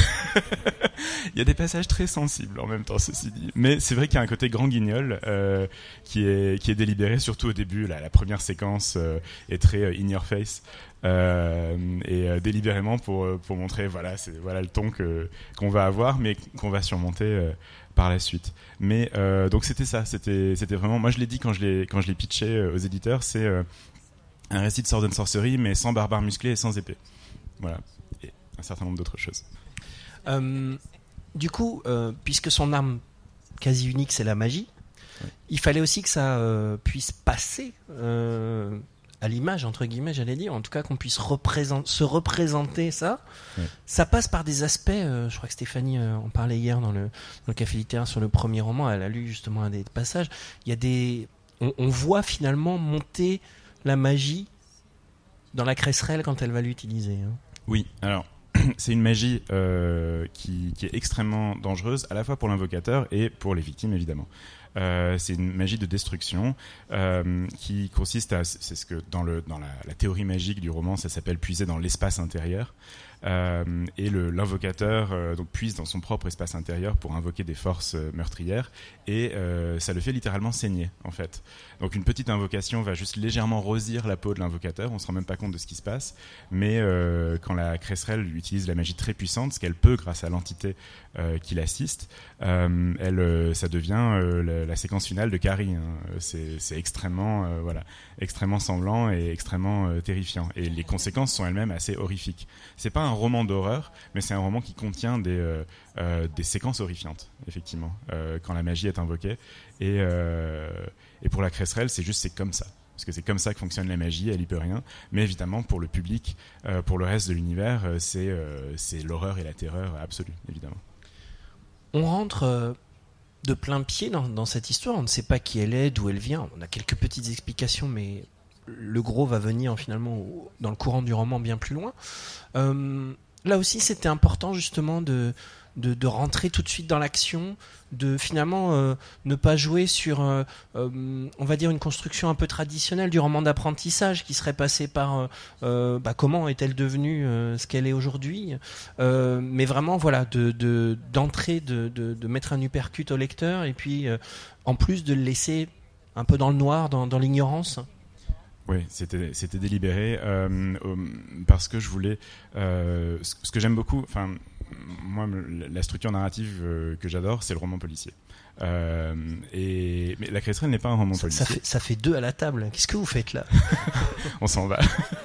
Il y a des passages très sensibles en même temps, ceci dit. Mais c'est vrai qu'il y a un côté grand guignol euh, qui, est, qui est délibéré, surtout au début. Là, la première séquence euh, est très euh, in your face. Euh, et euh, délibérément pour, pour montrer voilà, c'est, voilà le ton que, qu'on va avoir, mais qu'on va surmonter euh, par la suite. Mais euh, donc c'était ça, c'était, c'était vraiment. Moi je l'ai dit quand je l'ai, quand je l'ai pitché euh, aux éditeurs, c'est euh, un récit de Sword and Sorcery, mais sans barbares musclés et sans épée. Voilà. Et un certain nombre d'autres choses. Euh, du coup, euh, puisque son arme quasi unique c'est la magie, ouais. Il fallait aussi que ça euh, puisse passer euh, à l'image, entre guillemets, j'allais dire, en tout cas qu'on puisse représenter, se représenter ça. Ouais. Ça passe par des aspects, euh, je crois que Stéphanie euh, en parlait hier dans le, dans le café littéraire sur le premier roman, elle a lu justement un des passages, il y a des, on, on voit finalement monter la magie dans la cresserelle quand elle va l'utiliser. Hein. Oui, alors c'est une magie euh, qui, qui est extrêmement dangereuse à la fois pour l'invocateur et pour les victimes évidemment. Euh, c'est une magie de destruction euh, qui consiste à, c'est ce que dans, le, dans la, la théorie magique du roman ça s'appelle puiser dans l'espace intérieur. Euh, et le, l'invocateur euh, donc puise dans son propre espace intérieur pour invoquer des forces euh, meurtrières et euh, ça le fait littéralement saigner en fait. Donc une petite invocation va juste légèrement rosir la peau de l'invocateur, on se rend même pas compte de ce qui se passe, mais euh, quand la cresserelle utilise la magie très puissante, ce qu'elle peut grâce à l'entité euh, qui l'assiste, euh, elle, euh, ça devient euh, la, la séquence finale de Carrie. Hein. C'est, c'est extrêmement, euh, voilà, extrêmement sanglant et extrêmement euh, terrifiant. Et les conséquences sont elles-mêmes assez horrifiques. C'est pas un roman d'horreur, mais c'est un roman qui contient des, euh, euh, des séquences horrifiantes, effectivement, euh, quand la magie est invoquée. Et, euh, et pour la cresserelle, c'est juste, c'est comme ça. Parce que c'est comme ça que fonctionne la magie, elle y peut rien. Mais évidemment, pour le public, euh, pour le reste de l'univers, euh, c'est, euh, c'est l'horreur et la terreur absolue, évidemment. On rentre euh, de plein pied dans, dans cette histoire, on ne sait pas qui elle est, d'où elle vient. On a quelques petites explications, mais le gros va venir finalement dans le courant du roman bien plus loin. Euh, là aussi, c'était important justement de, de, de rentrer tout de suite dans l'action, de finalement euh, ne pas jouer sur, euh, euh, on va dire, une construction un peu traditionnelle du roman d'apprentissage qui serait passé par euh, bah, comment est-elle devenue euh, ce qu'elle est aujourd'hui, euh, mais vraiment voilà, de, de, d'entrer, de, de, de mettre un uppercut au lecteur et puis euh, en plus de le laisser un peu dans le noir, dans, dans l'ignorance. Oui, c'était, c'était délibéré euh, euh, parce que je voulais... Euh, ce, ce que j'aime beaucoup, enfin, moi, la structure narrative euh, que j'adore, c'est le roman policier. Euh, et, mais La Cresserelle n'est pas un roman ça, policier. Ça fait, ça fait deux à la table. Qu'est-ce que vous faites là? On s'en va.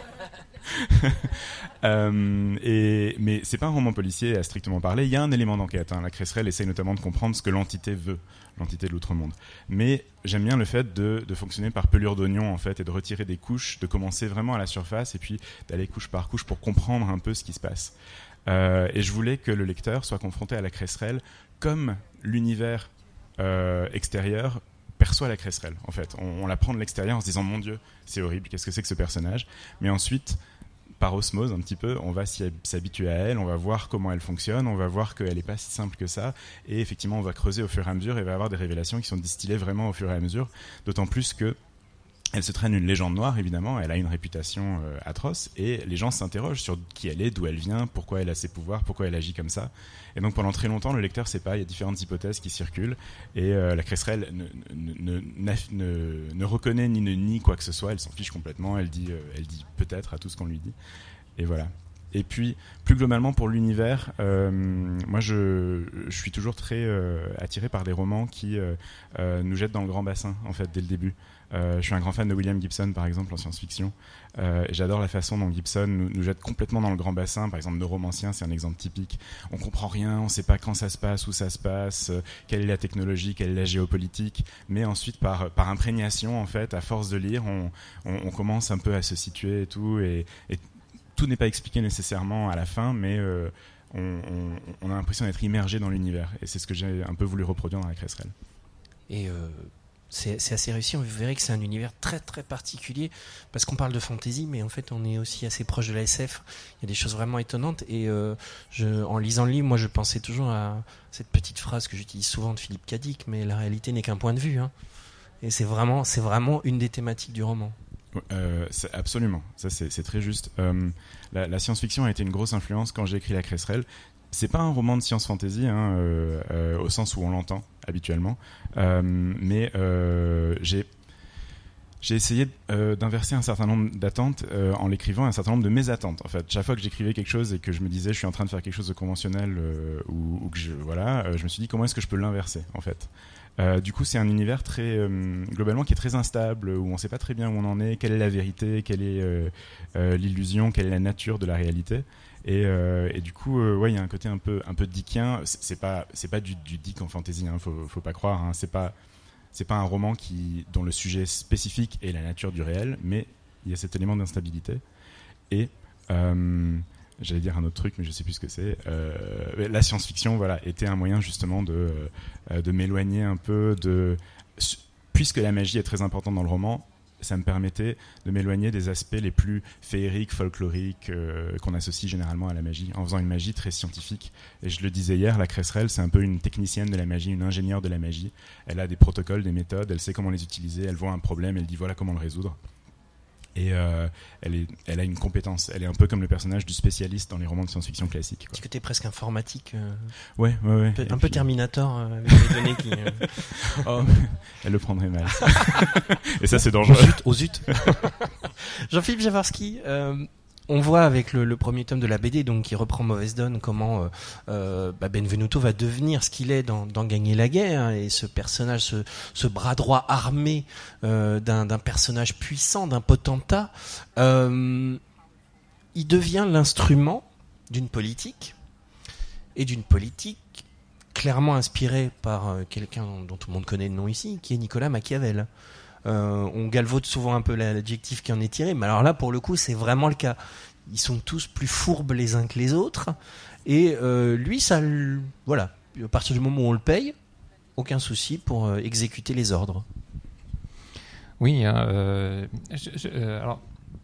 euh, et, mais c'est pas un roman policier à strictement parler. Il y a un élément d'enquête. Hein. La Cresserelle essaye notamment de comprendre ce que l'entité veut, l'entité de l'outre-monde. Mais j'aime bien le fait de, de fonctionner par pelure d'oignon en fait, et de retirer des couches, de commencer vraiment à la surface et puis d'aller couche par couche pour comprendre un peu ce qui se passe. Euh, et je voulais que le lecteur soit confronté à la Cresserelle comme l'univers euh, extérieur perçoit la Cresserelle. En fait, on, on la prend de l'extérieur en se disant mon Dieu, c'est horrible, qu'est-ce que c'est que ce personnage? Mais ensuite, par osmose un petit peu, on va s'y, s'habituer à elle, on va voir comment elle fonctionne, on va voir qu'elle n'est pas si simple que ça, et effectivement on va creuser au fur et à mesure et va avoir des révélations qui sont distillées vraiment au fur et à mesure, d'autant plus que elle se traîne une légende noire, évidemment, elle a une réputation euh, atroce, et les gens s'interrogent sur qui elle est, d'où elle vient, pourquoi elle a ses pouvoirs, pourquoi elle agit comme ça. Et donc pendant très longtemps, le lecteur ne sait pas, il y a différentes hypothèses qui circulent, et euh, la Cresserelle ne, ne, ne, ne, ne reconnaît ni ne nie quoi que ce soit, elle s'en fiche complètement, elle dit, euh, elle dit peut-être à tout ce qu'on lui dit, et voilà. et puis plus globalement pour l'univers, euh, moi je, je suis toujours très euh, attiré par des romans qui euh, euh, nous jettent dans le grand bassin en fait dès le début. Euh, je suis un grand fan de William Gibson par exemple en science-fiction. Euh, et j'adore la façon dont Gibson nous, nous jette complètement dans le grand bassin. Par exemple, Neuromancien, c'est un exemple typique. On comprend rien, on sait pas quand ça se passe, où ça se passe, euh, quelle est la technologie, quelle est la géopolitique. Mais ensuite, par, par imprégnation, en fait, à force de lire, on, on, on commence un peu à se situer et tout. Et, et tout n'est pas expliqué nécessairement à la fin, mais euh, on, on, on a l'impression d'être immergé dans l'univers. Et c'est ce que j'ai un peu voulu reproduire dans La Cresserelle. Et euh, c'est, c'est assez réussi. Vous verrez que c'est un univers très très particulier parce qu'on parle de fantasy, mais en fait on est aussi assez proche de la S F. Il y a des choses vraiment étonnantes. Et euh, je, en lisant le livre, moi je pensais toujours à cette petite phrase que j'utilise souvent de Philippe Cadic, mais la réalité n'est qu'un point de vue. Hein. Et c'est vraiment, c'est vraiment une des thématiques du roman. Euh, c'est absolument, ça c'est, c'est très juste. Euh, la, la science-fiction a été une grosse influence quand j'ai écrit La Cresserelle. C'est pas un roman de science-fantasy hein, euh, euh, au sens où on l'entend habituellement, euh, mais euh, j'ai j'ai essayé euh, d'inverser un certain nombre d'attentes euh, en l'écrivant, un certain nombre de mésattentes. En fait, chaque fois que j'écrivais quelque chose et que je me disais je suis en train de faire quelque chose de conventionnel euh, ou, ou que je voilà, euh, je me suis dit comment est-ce que je peux l'inverser en fait. Euh, du coup, c'est un univers très euh, globalement qui est très instable, où on ne sait pas très bien où on en est, quelle est la vérité, quelle est euh, euh, l'illusion, quelle est la nature de la réalité. Et, euh, et du coup, euh, ouais, il y a un côté un peu un peu dickien. C'est, c'est pas c'est pas du, du dick en fantasy, hein, faut faut pas croire. Hein. C'est pas c'est pas un roman qui dont le sujet spécifique est la nature du réel, mais il y a cet élément d'instabilité. Et euh, j'allais dire un autre truc, mais je sais plus ce que c'est. Euh, la science-fiction, voilà, était un moyen justement de euh, de m'éloigner un peu de, puisque la magie est très importante dans le roman. Ça me permettait de m'éloigner des aspects les plus féeriques, folkloriques euh, qu'on associe généralement à la magie, en faisant une magie très scientifique. Et je le disais hier, la Cresserelle, c'est un peu une technicienne de la magie, une ingénieure de la magie. Elle a des protocoles, des méthodes, elle sait comment les utiliser, elle voit un problème, elle dit voilà comment le résoudre. Et euh, elle, est, elle a une compétence. Elle est un peu comme le personnage du spécialiste dans les romans de science-fiction classiques. Quoi. Est-ce que t'es presque informatique euh, Ouais, ouais, ouais. Un peu, un puis... peu Terminator euh, avec les données qui... Euh... Oh, elle le prendrait mal. Et ça, c'est dangereux. Au zut, au zut. Jean-Philippe Jaworski, euh, on voit avec le, le premier tome de la B D, donc qui reprend Mauvaise Donne, comment euh, euh, bah Benvenuto va devenir ce qu'il est dans, dans Gagner la guerre, hein, et ce personnage, ce, ce bras droit armé euh, d'un, d'un personnage puissant, d'un potentat, euh, il devient l'instrument d'une politique, et d'une politique clairement inspirée par euh, quelqu'un dont, dont tout le monde connaît le nom ici, qui est Nicolas Machiavel. Euh, on galvaude souvent un peu l'adjectif qui en est tiré, mais alors là, pour le coup, c'est vraiment le cas. Ils sont tous plus fourbes les uns que les autres, et euh, lui, ça, voilà, à partir du moment où on le paye, aucun souci pour euh, exécuter les ordres. Oui, euh, je, je, euh, alors,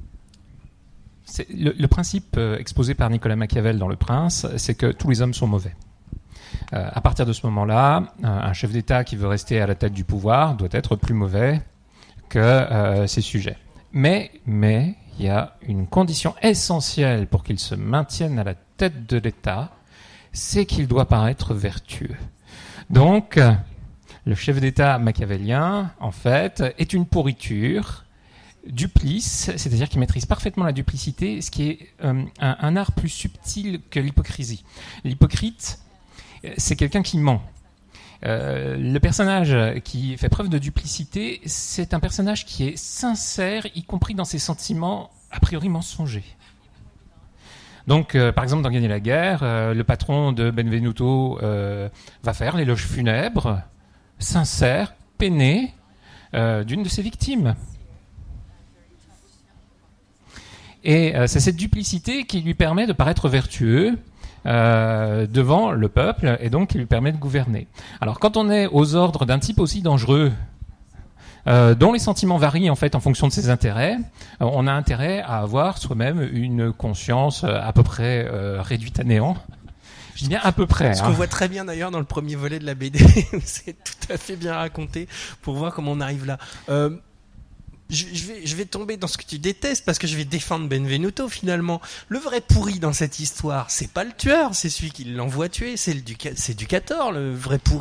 c'est le, le principe euh, exposé par Nicolas Machiavel dans Le Prince, c'est que tous les hommes sont mauvais. Euh, à partir de ce moment-là, un, un chef d'État qui veut rester à la tête du pouvoir doit être plus mauvais que euh, ses sujets. Mais, mais, il y a une condition essentielle pour qu'il se maintienne à la tête de l'État, c'est qu'il doit paraître vertueux. Donc, le chef d'État machiavélien, en fait, est une pourriture, duplice, c'est-à-dire qu'il maîtrise parfaitement la duplicité, ce qui est euh, un, un art plus subtil que l'hypocrisie. L'hypocrite, c'est quelqu'un qui ment. Euh, le personnage qui fait preuve de duplicité, c'est un personnage qui est sincère, y compris dans ses sentiments a priori mensongers. Donc, euh, par exemple, dans Gagner la guerre, euh, le patron de Benvenuto euh, va faire l'éloge funèbre, sincère, peiné, euh, d'une de ses victimes. Et euh, c'est cette duplicité qui lui permet de paraître vertueux, Euh, devant le peuple, et donc qui lui permet de gouverner. Alors quand on est aux ordres d'un type aussi dangereux, euh, dont les sentiments varient en fait en fonction de ses intérêts, euh, on a intérêt à avoir soi-même une conscience euh, à peu près euh, réduite à néant. Je dis bien à peu près. Ce hein. qu'on voit très bien d'ailleurs dans le premier volet de la B D, c'est tout à fait bien raconté pour voir comment on arrive là. Euh, Je, je, vais, je vais tomber dans ce que tu détestes parce que je vais défendre Benvenuto finalement. Le vrai pourri dans cette histoire, c'est pas le tueur, c'est celui qui l'envoie tuer, c'est le duca- c'est Ducator le vrai pourri.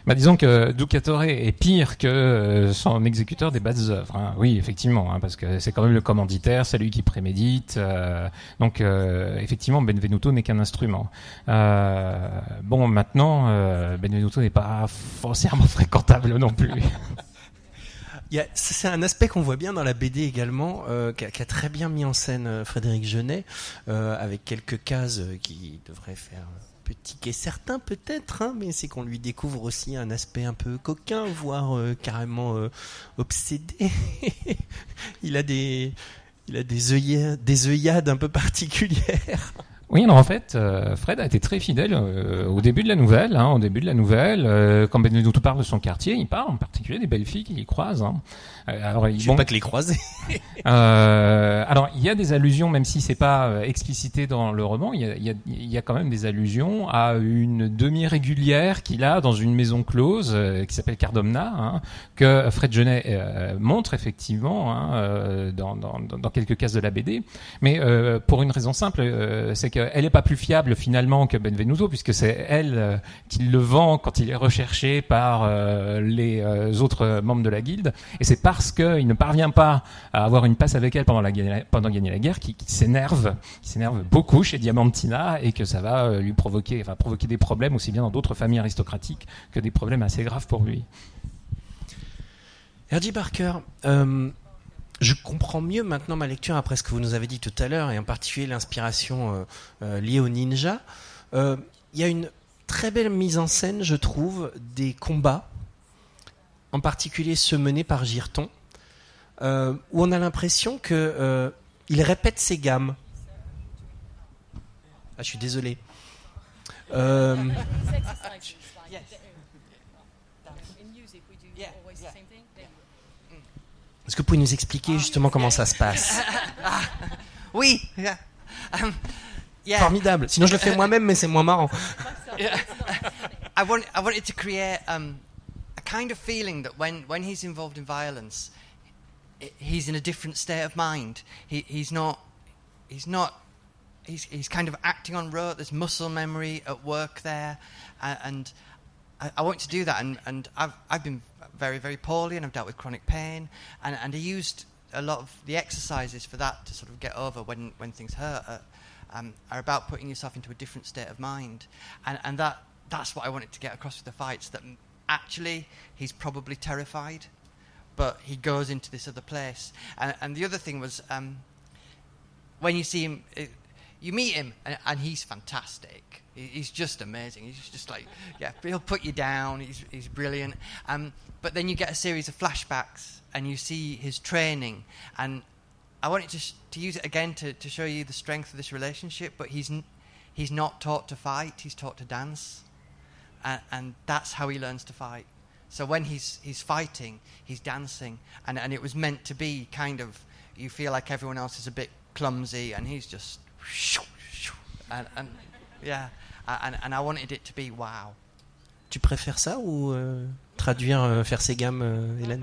Bah, disons que Ducatore est pire que euh, son exécuteur des basses œuvres. Hein. Oui, effectivement, hein, parce que c'est quand même le commanditaire, c'est lui qui prémédite. Euh, donc, euh, effectivement, Benvenuto n'est qu'un instrument. Euh, bon, maintenant, euh, Benvenuto n'est pas foncièrement fréquentable non plus. Il y a, c'est un aspect qu'on voit bien dans la B D également, euh, qu'a, qu'a très bien mis en scène euh, Frédéric Genet, euh, avec quelques cases euh, qui devraient faire tiquer certains peut-être, hein, mais c'est qu'on lui découvre aussi un aspect un peu coquin, voire euh, carrément euh, obsédé. il a des, il a des œillades, des œillades un peu particulières. Oui, alors en fait, euh, Fred a été très fidèle euh, au début de la nouvelle. Hein, au début de la nouvelle, euh, quand Benvenuto parle de son quartier, il parle en particulier des belles filles qu'il y croise. Hein. Alors, il ne bon, pas que les croiser. euh, alors, il y a des allusions, même si c'est pas euh, explicité dans le roman, il y a, il y a, il y a quand même des allusions à une demi-régulière qu'il a dans une maison close euh, qui s'appelle Cardomna, hein, que Fred Genet euh, montre effectivement hein, euh, dans, dans, dans quelques cases de la B D, mais euh, pour une raison simple, euh, c'est qu'elle n'est pas plus fiable finalement que Benvenuto, puisque c'est elle euh, qui le vend quand il est recherché par euh, les euh, autres membres de la guilde, et c'est parce qu'il ne parvient pas à avoir une passe avec elle pendant, la, pendant gagner la guerre, qui, qui s'énerve, qui s'énerve beaucoup chez Diamantina, et que ça va lui provoquer, enfin, provoquer des problèmes aussi bien dans d'autres familles aristocratiques que des problèmes assez graves pour lui. R J Barker, euh, je comprends mieux maintenant ma lecture après ce que vous nous avez dit tout à l'heure, et en particulier l'inspiration euh, euh, liée au ninja. Il euh, y a une très belle mise en scène, je trouve, des combats, en particulier ceux menés par Girton, euh, où on a l'impression qu'il euh, répète ses gammes. Ah, je suis désolé. Euh, Est-ce que vous pouvez nous expliquer justement comment ça se passe? Oui. Yeah. Um, yeah. Formidable. Sinon, je le fais moi-même, mais c'est moins marrant. I want, I wanted to create um, a kind of feeling that when, when he's involved in violence, he's in a different state of mind. He, he's not. He's not. He's, he's kind of acting on rote. There's muscle memory at work there, uh, and I, I want to do that. And, and I've I've been very, very poorly, and I've dealt with chronic pain, and, and I used a lot of the exercises for that to sort of get over when, when things hurt, uh, um, are about putting yourself into a different state of mind, and, and that that's what I wanted to get across with the fights, that actually he's probably terrified, but he goes into this other place. And, and the other thing was, um, when you see him, it, you meet him, and, and he's fantastic. He's just amazing. He's just like, yeah, he'll put you down. He's he's brilliant. Um, but then you get a series of flashbacks, and you see his training. And I wanted to sh- to use it again to, to show you the strength of this relationship. But he's n- he's not taught to fight. He's taught to dance, and, and that's how he learns to fight. So when he's he's fighting, he's dancing, and and it was meant to be kind of, you feel like everyone else is a bit clumsy, and he's just, and and yeah. And, and I wanted it to be wow. Tu préfères ça ou euh, traduire, euh, faire ses gammes, euh, Hélène?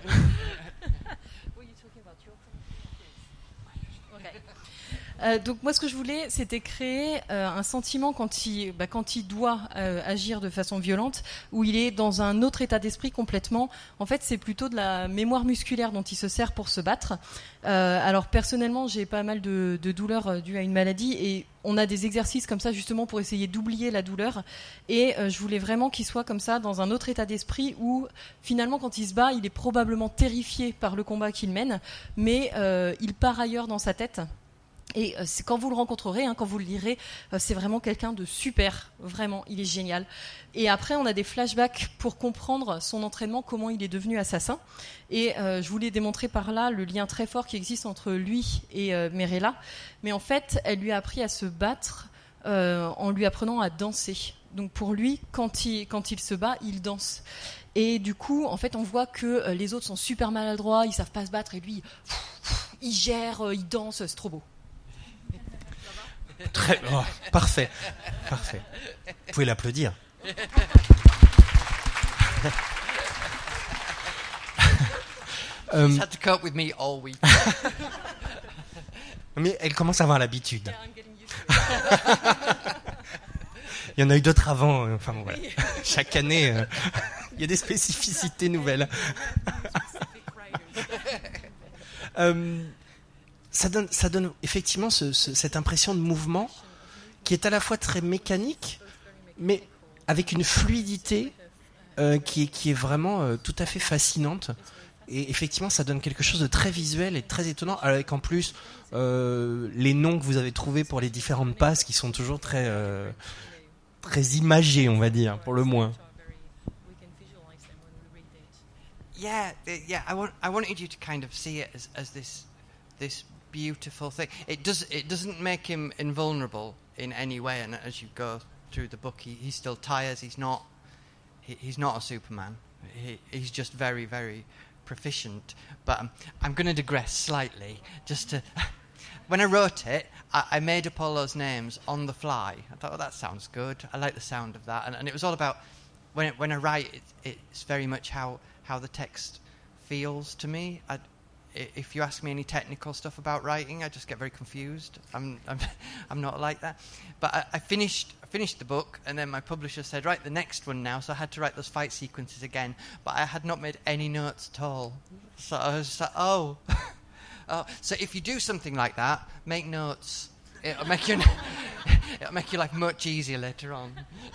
Euh, donc moi ce que je voulais c'était créer euh, un sentiment quand il, bah, quand il doit euh, agir de façon violente, où il est dans un autre état d'esprit complètement. En fait c'est plutôt de la mémoire musculaire dont il se sert pour se battre. Euh, alors personnellement j'ai pas mal de, de douleurs euh, dues à une maladie, et on a des exercices comme ça justement pour essayer d'oublier la douleur, et euh, je voulais vraiment qu'il soit comme ça dans un autre état d'esprit où finalement quand il se bat il est probablement terrifié par le combat qu'il mène, mais euh, il part ailleurs dans sa tête. Et euh, c'est, quand vous le rencontrerez, hein, quand vous le lirez, euh, c'est vraiment quelqu'un de super, vraiment, il est génial. Et après, on a des flashbacks pour comprendre son entraînement, comment il est devenu assassin. Et euh, je voulais démontrer par là le lien très fort qui existe entre lui et euh, Merella. Mais en fait, elle lui a appris à se battre euh, en lui apprenant à danser. Donc pour lui, quand il, quand il se bat, il danse. Et du coup, en fait, on voit que euh, les autres sont super maladroits, ils savent pas se battre, et lui, pff, pff, il gère, euh, il danse, c'est trop beau. Très, oh, parfait, parfait. Vous pouvez l'applaudir. um, He's had to cope with me all week. Mais elle commence à avoir l'habitude. Il y en a eu d'autres avant. euh, Enfin bon, voilà. Chaque année, euh, il y a des spécificités nouvelles. Euh, ça donne, ça donne effectivement ce, ce, cette impression de mouvement qui est à la fois très mécanique, mais avec une fluidité euh, qui, est, qui est vraiment euh, tout à fait fascinante. Et effectivement, ça donne quelque chose de très visuel et très étonnant, avec en plus euh, les noms que vous avez trouvés pour les différentes passes qui sont toujours très, euh, très imagés, on va dire, pour le moins. Yeah, th- yeah. I want, I wanted you to kind of see it as, as this, this beautiful thing. It does, it doesn't make him invulnerable in any way. And as you go through the book, he, he still tires. He's not, he, he's not a Superman. He, he's just very, very proficient. But um, I'm going to digress slightly, just to. When I wrote it, I, I made up all those names on the fly. I thought, oh, that sounds good. I like the sound of that. And, and it was all about when it, when I write, it, it's very much how. how the text feels to me. I, if you ask me any technical stuff about writing, I just get very confused. I'm I'm, I'm not like that. But I, I finished I finished the book, and then my publisher said, "Write the next one now." So I had to write those fight sequences again. But I had not made any notes at all. So I was just like, "Oh, oh." So if you do something like that, make notes. It'll make your it'll make your life much easier later on.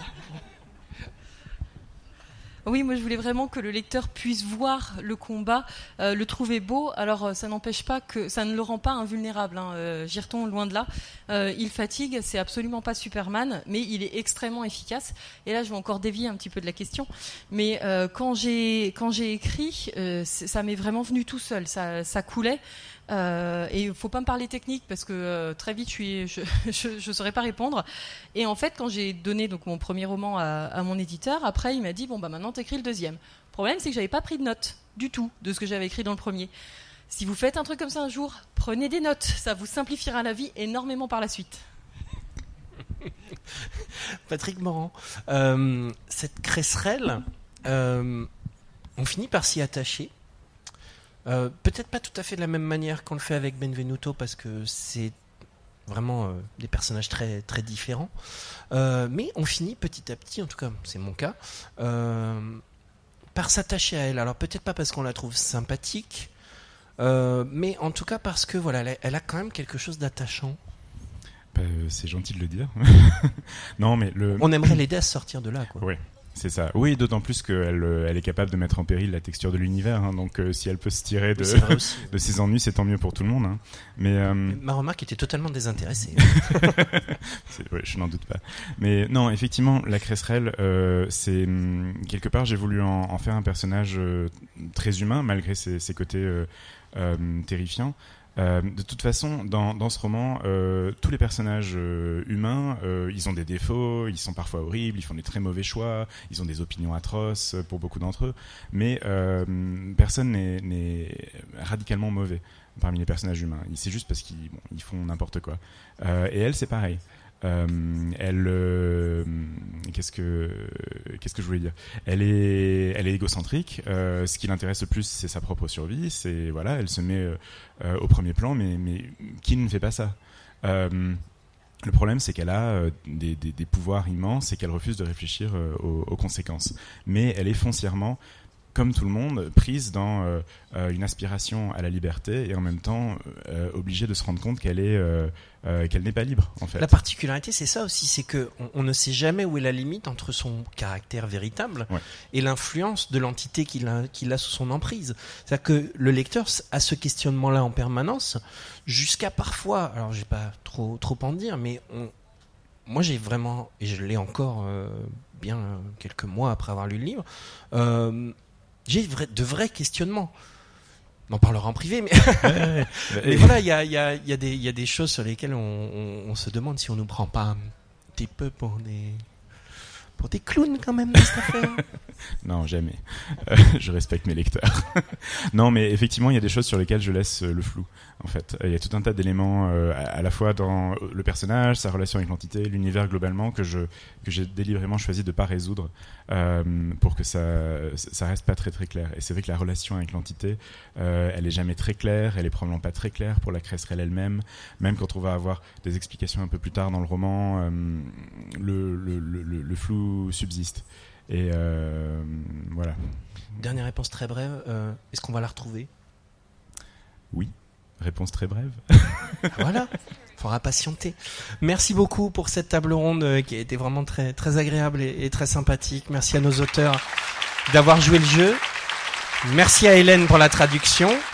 Oui, moi je voulais vraiment que le lecteur puisse voir le combat, euh, le trouver beau. Alors euh, ça n'empêche pas que ça ne le rend pas invulnérable. Hein. Euh, Girton, loin de là, euh, il fatigue. C'est absolument pas Superman, mais il est extrêmement efficace. Et là, je vais encore dévier un petit peu de la question. Mais euh, quand j'ai quand j'ai écrit, euh, ça m'est vraiment venu tout seul. Ça, ça coulait. Euh, et il faut pas me parler technique parce que euh, très vite je suis je, je je saurais pas répondre. Et en fait, quand j'ai donné donc mon premier roman à, à mon éditeur, après il m'a dit bon bah maintenant t'écris le deuxième. Le problème c'est que j'avais pas pris de notes du tout de ce que j'avais écrit dans le premier. Si vous faites un truc comme ça un jour, prenez des notes, ça vous simplifiera la vie énormément par la suite. Patrick Morand, euh, cette cresserelle, euh, on finit par s'y attacher. Euh, peut-être pas tout à fait de la même manière qu'on le fait avec Benvenuto parce que c'est vraiment euh, des personnages très, très différents. Euh, mais on finit petit à petit, en tout cas c'est mon cas, euh, par s'attacher à elle. Alors peut-être pas parce qu'on la trouve sympathique, euh, mais en tout cas parce que voilà, elle a, elle a quand même quelque chose d'attachant. Bah, euh, c'est gentil de le dire. Non, mais le... On aimerait l'aider à sortir de là, quoi. Oui. C'est ça. Oui, d'autant plus qu'elle elle est capable de mettre en péril la texture de l'univers. Hein, donc, euh, si elle peut se tirer de, de ses ennuis, c'est tant mieux pour tout le monde. Hein. Mais euh... ma remarque était totalement désintéressée. Oui, je n'en doute pas. Mais non, effectivement, la Cresserelle, euh, c'est quelque part, j'ai voulu en, en faire un personnage euh, très humain, malgré ses, ses côtés euh, euh, terrifiants. Euh, de toute façon, dans, dans ce roman, euh, tous les personnages euh, humains, euh, ils ont des défauts, ils sont parfois horribles, ils font des très mauvais choix, ils ont des opinions atroces pour beaucoup d'entre eux, mais euh, personne n'est, n'est radicalement mauvais parmi les personnages humains. C'est juste parce qu'ils bon, ils font n'importe quoi. Euh, et elle, c'est pareil. Euh, elle, euh, qu'est-ce que, qu'est-ce que je voulais dire ? Elle est, elle est égocentrique. Euh, ce qui l'intéresse le plus, c'est sa propre survie. C'est voilà, elle se met euh, au premier plan, mais, mais qui ne fait pas ça ? euh, Le problème, c'est qu'elle a euh, des, des, des pouvoirs immenses et qu'elle refuse de réfléchir euh, aux, aux conséquences. Mais elle est foncièrement, comme tout le monde, prise dans euh, euh, une aspiration à la liberté et en même temps euh, obligée de se rendre compte qu'elle est euh, euh, qu'elle n'est pas libre, en fait. La particularité, c'est ça aussi, c'est que on, on ne sait jamais où est la limite entre son caractère véritable ouais. et l'influence de l'entité qu'il a, qu'il a sous son emprise. C'est-à-dire que le lecteur a ce questionnement-là en permanence, jusqu'à parfois, alors je vais pas trop trop en dire, mais on, moi j'ai vraiment, et je l'ai encore euh, bien quelques mois après avoir lu le livre. Euh, J'ai de vrais questionnements. On en parlera en privé, mais, mais, mais voilà, il y a, y, a, y, a des, y a des choses sur lesquelles on, on, on se demande si on nous prend pas un petit peu pour des, pour des clowns quand même dans cette affaire. Non, jamais. Euh, je respecte mes lecteurs. Non, mais effectivement, il y a des choses sur lesquelles je laisse euh, le flou. En fait, il y a tout un tas d'éléments euh, à, à la fois dans le personnage, sa relation avec l'entité, l'univers globalement que je que j'ai délibérément choisi de pas résoudre euh, pour que ça ça reste pas très très clair. Et c'est vrai que la relation avec l'entité, euh, elle est jamais très claire, elle est probablement pas très claire pour la Cresserelle elle-même. Même quand on va avoir des explications un peu plus tard dans le roman, euh, le, le, le, le flou subsiste. Et euh, voilà. Dernière réponse très brève, euh, est-ce qu'on va la retrouver ? Oui, réponse très brève. Voilà, faudra patienter. Merci beaucoup pour cette table ronde qui a été vraiment très, très agréable et, et très sympathique. Merci à nos auteurs d'avoir joué le jeu. Merci à Hélène pour la traduction.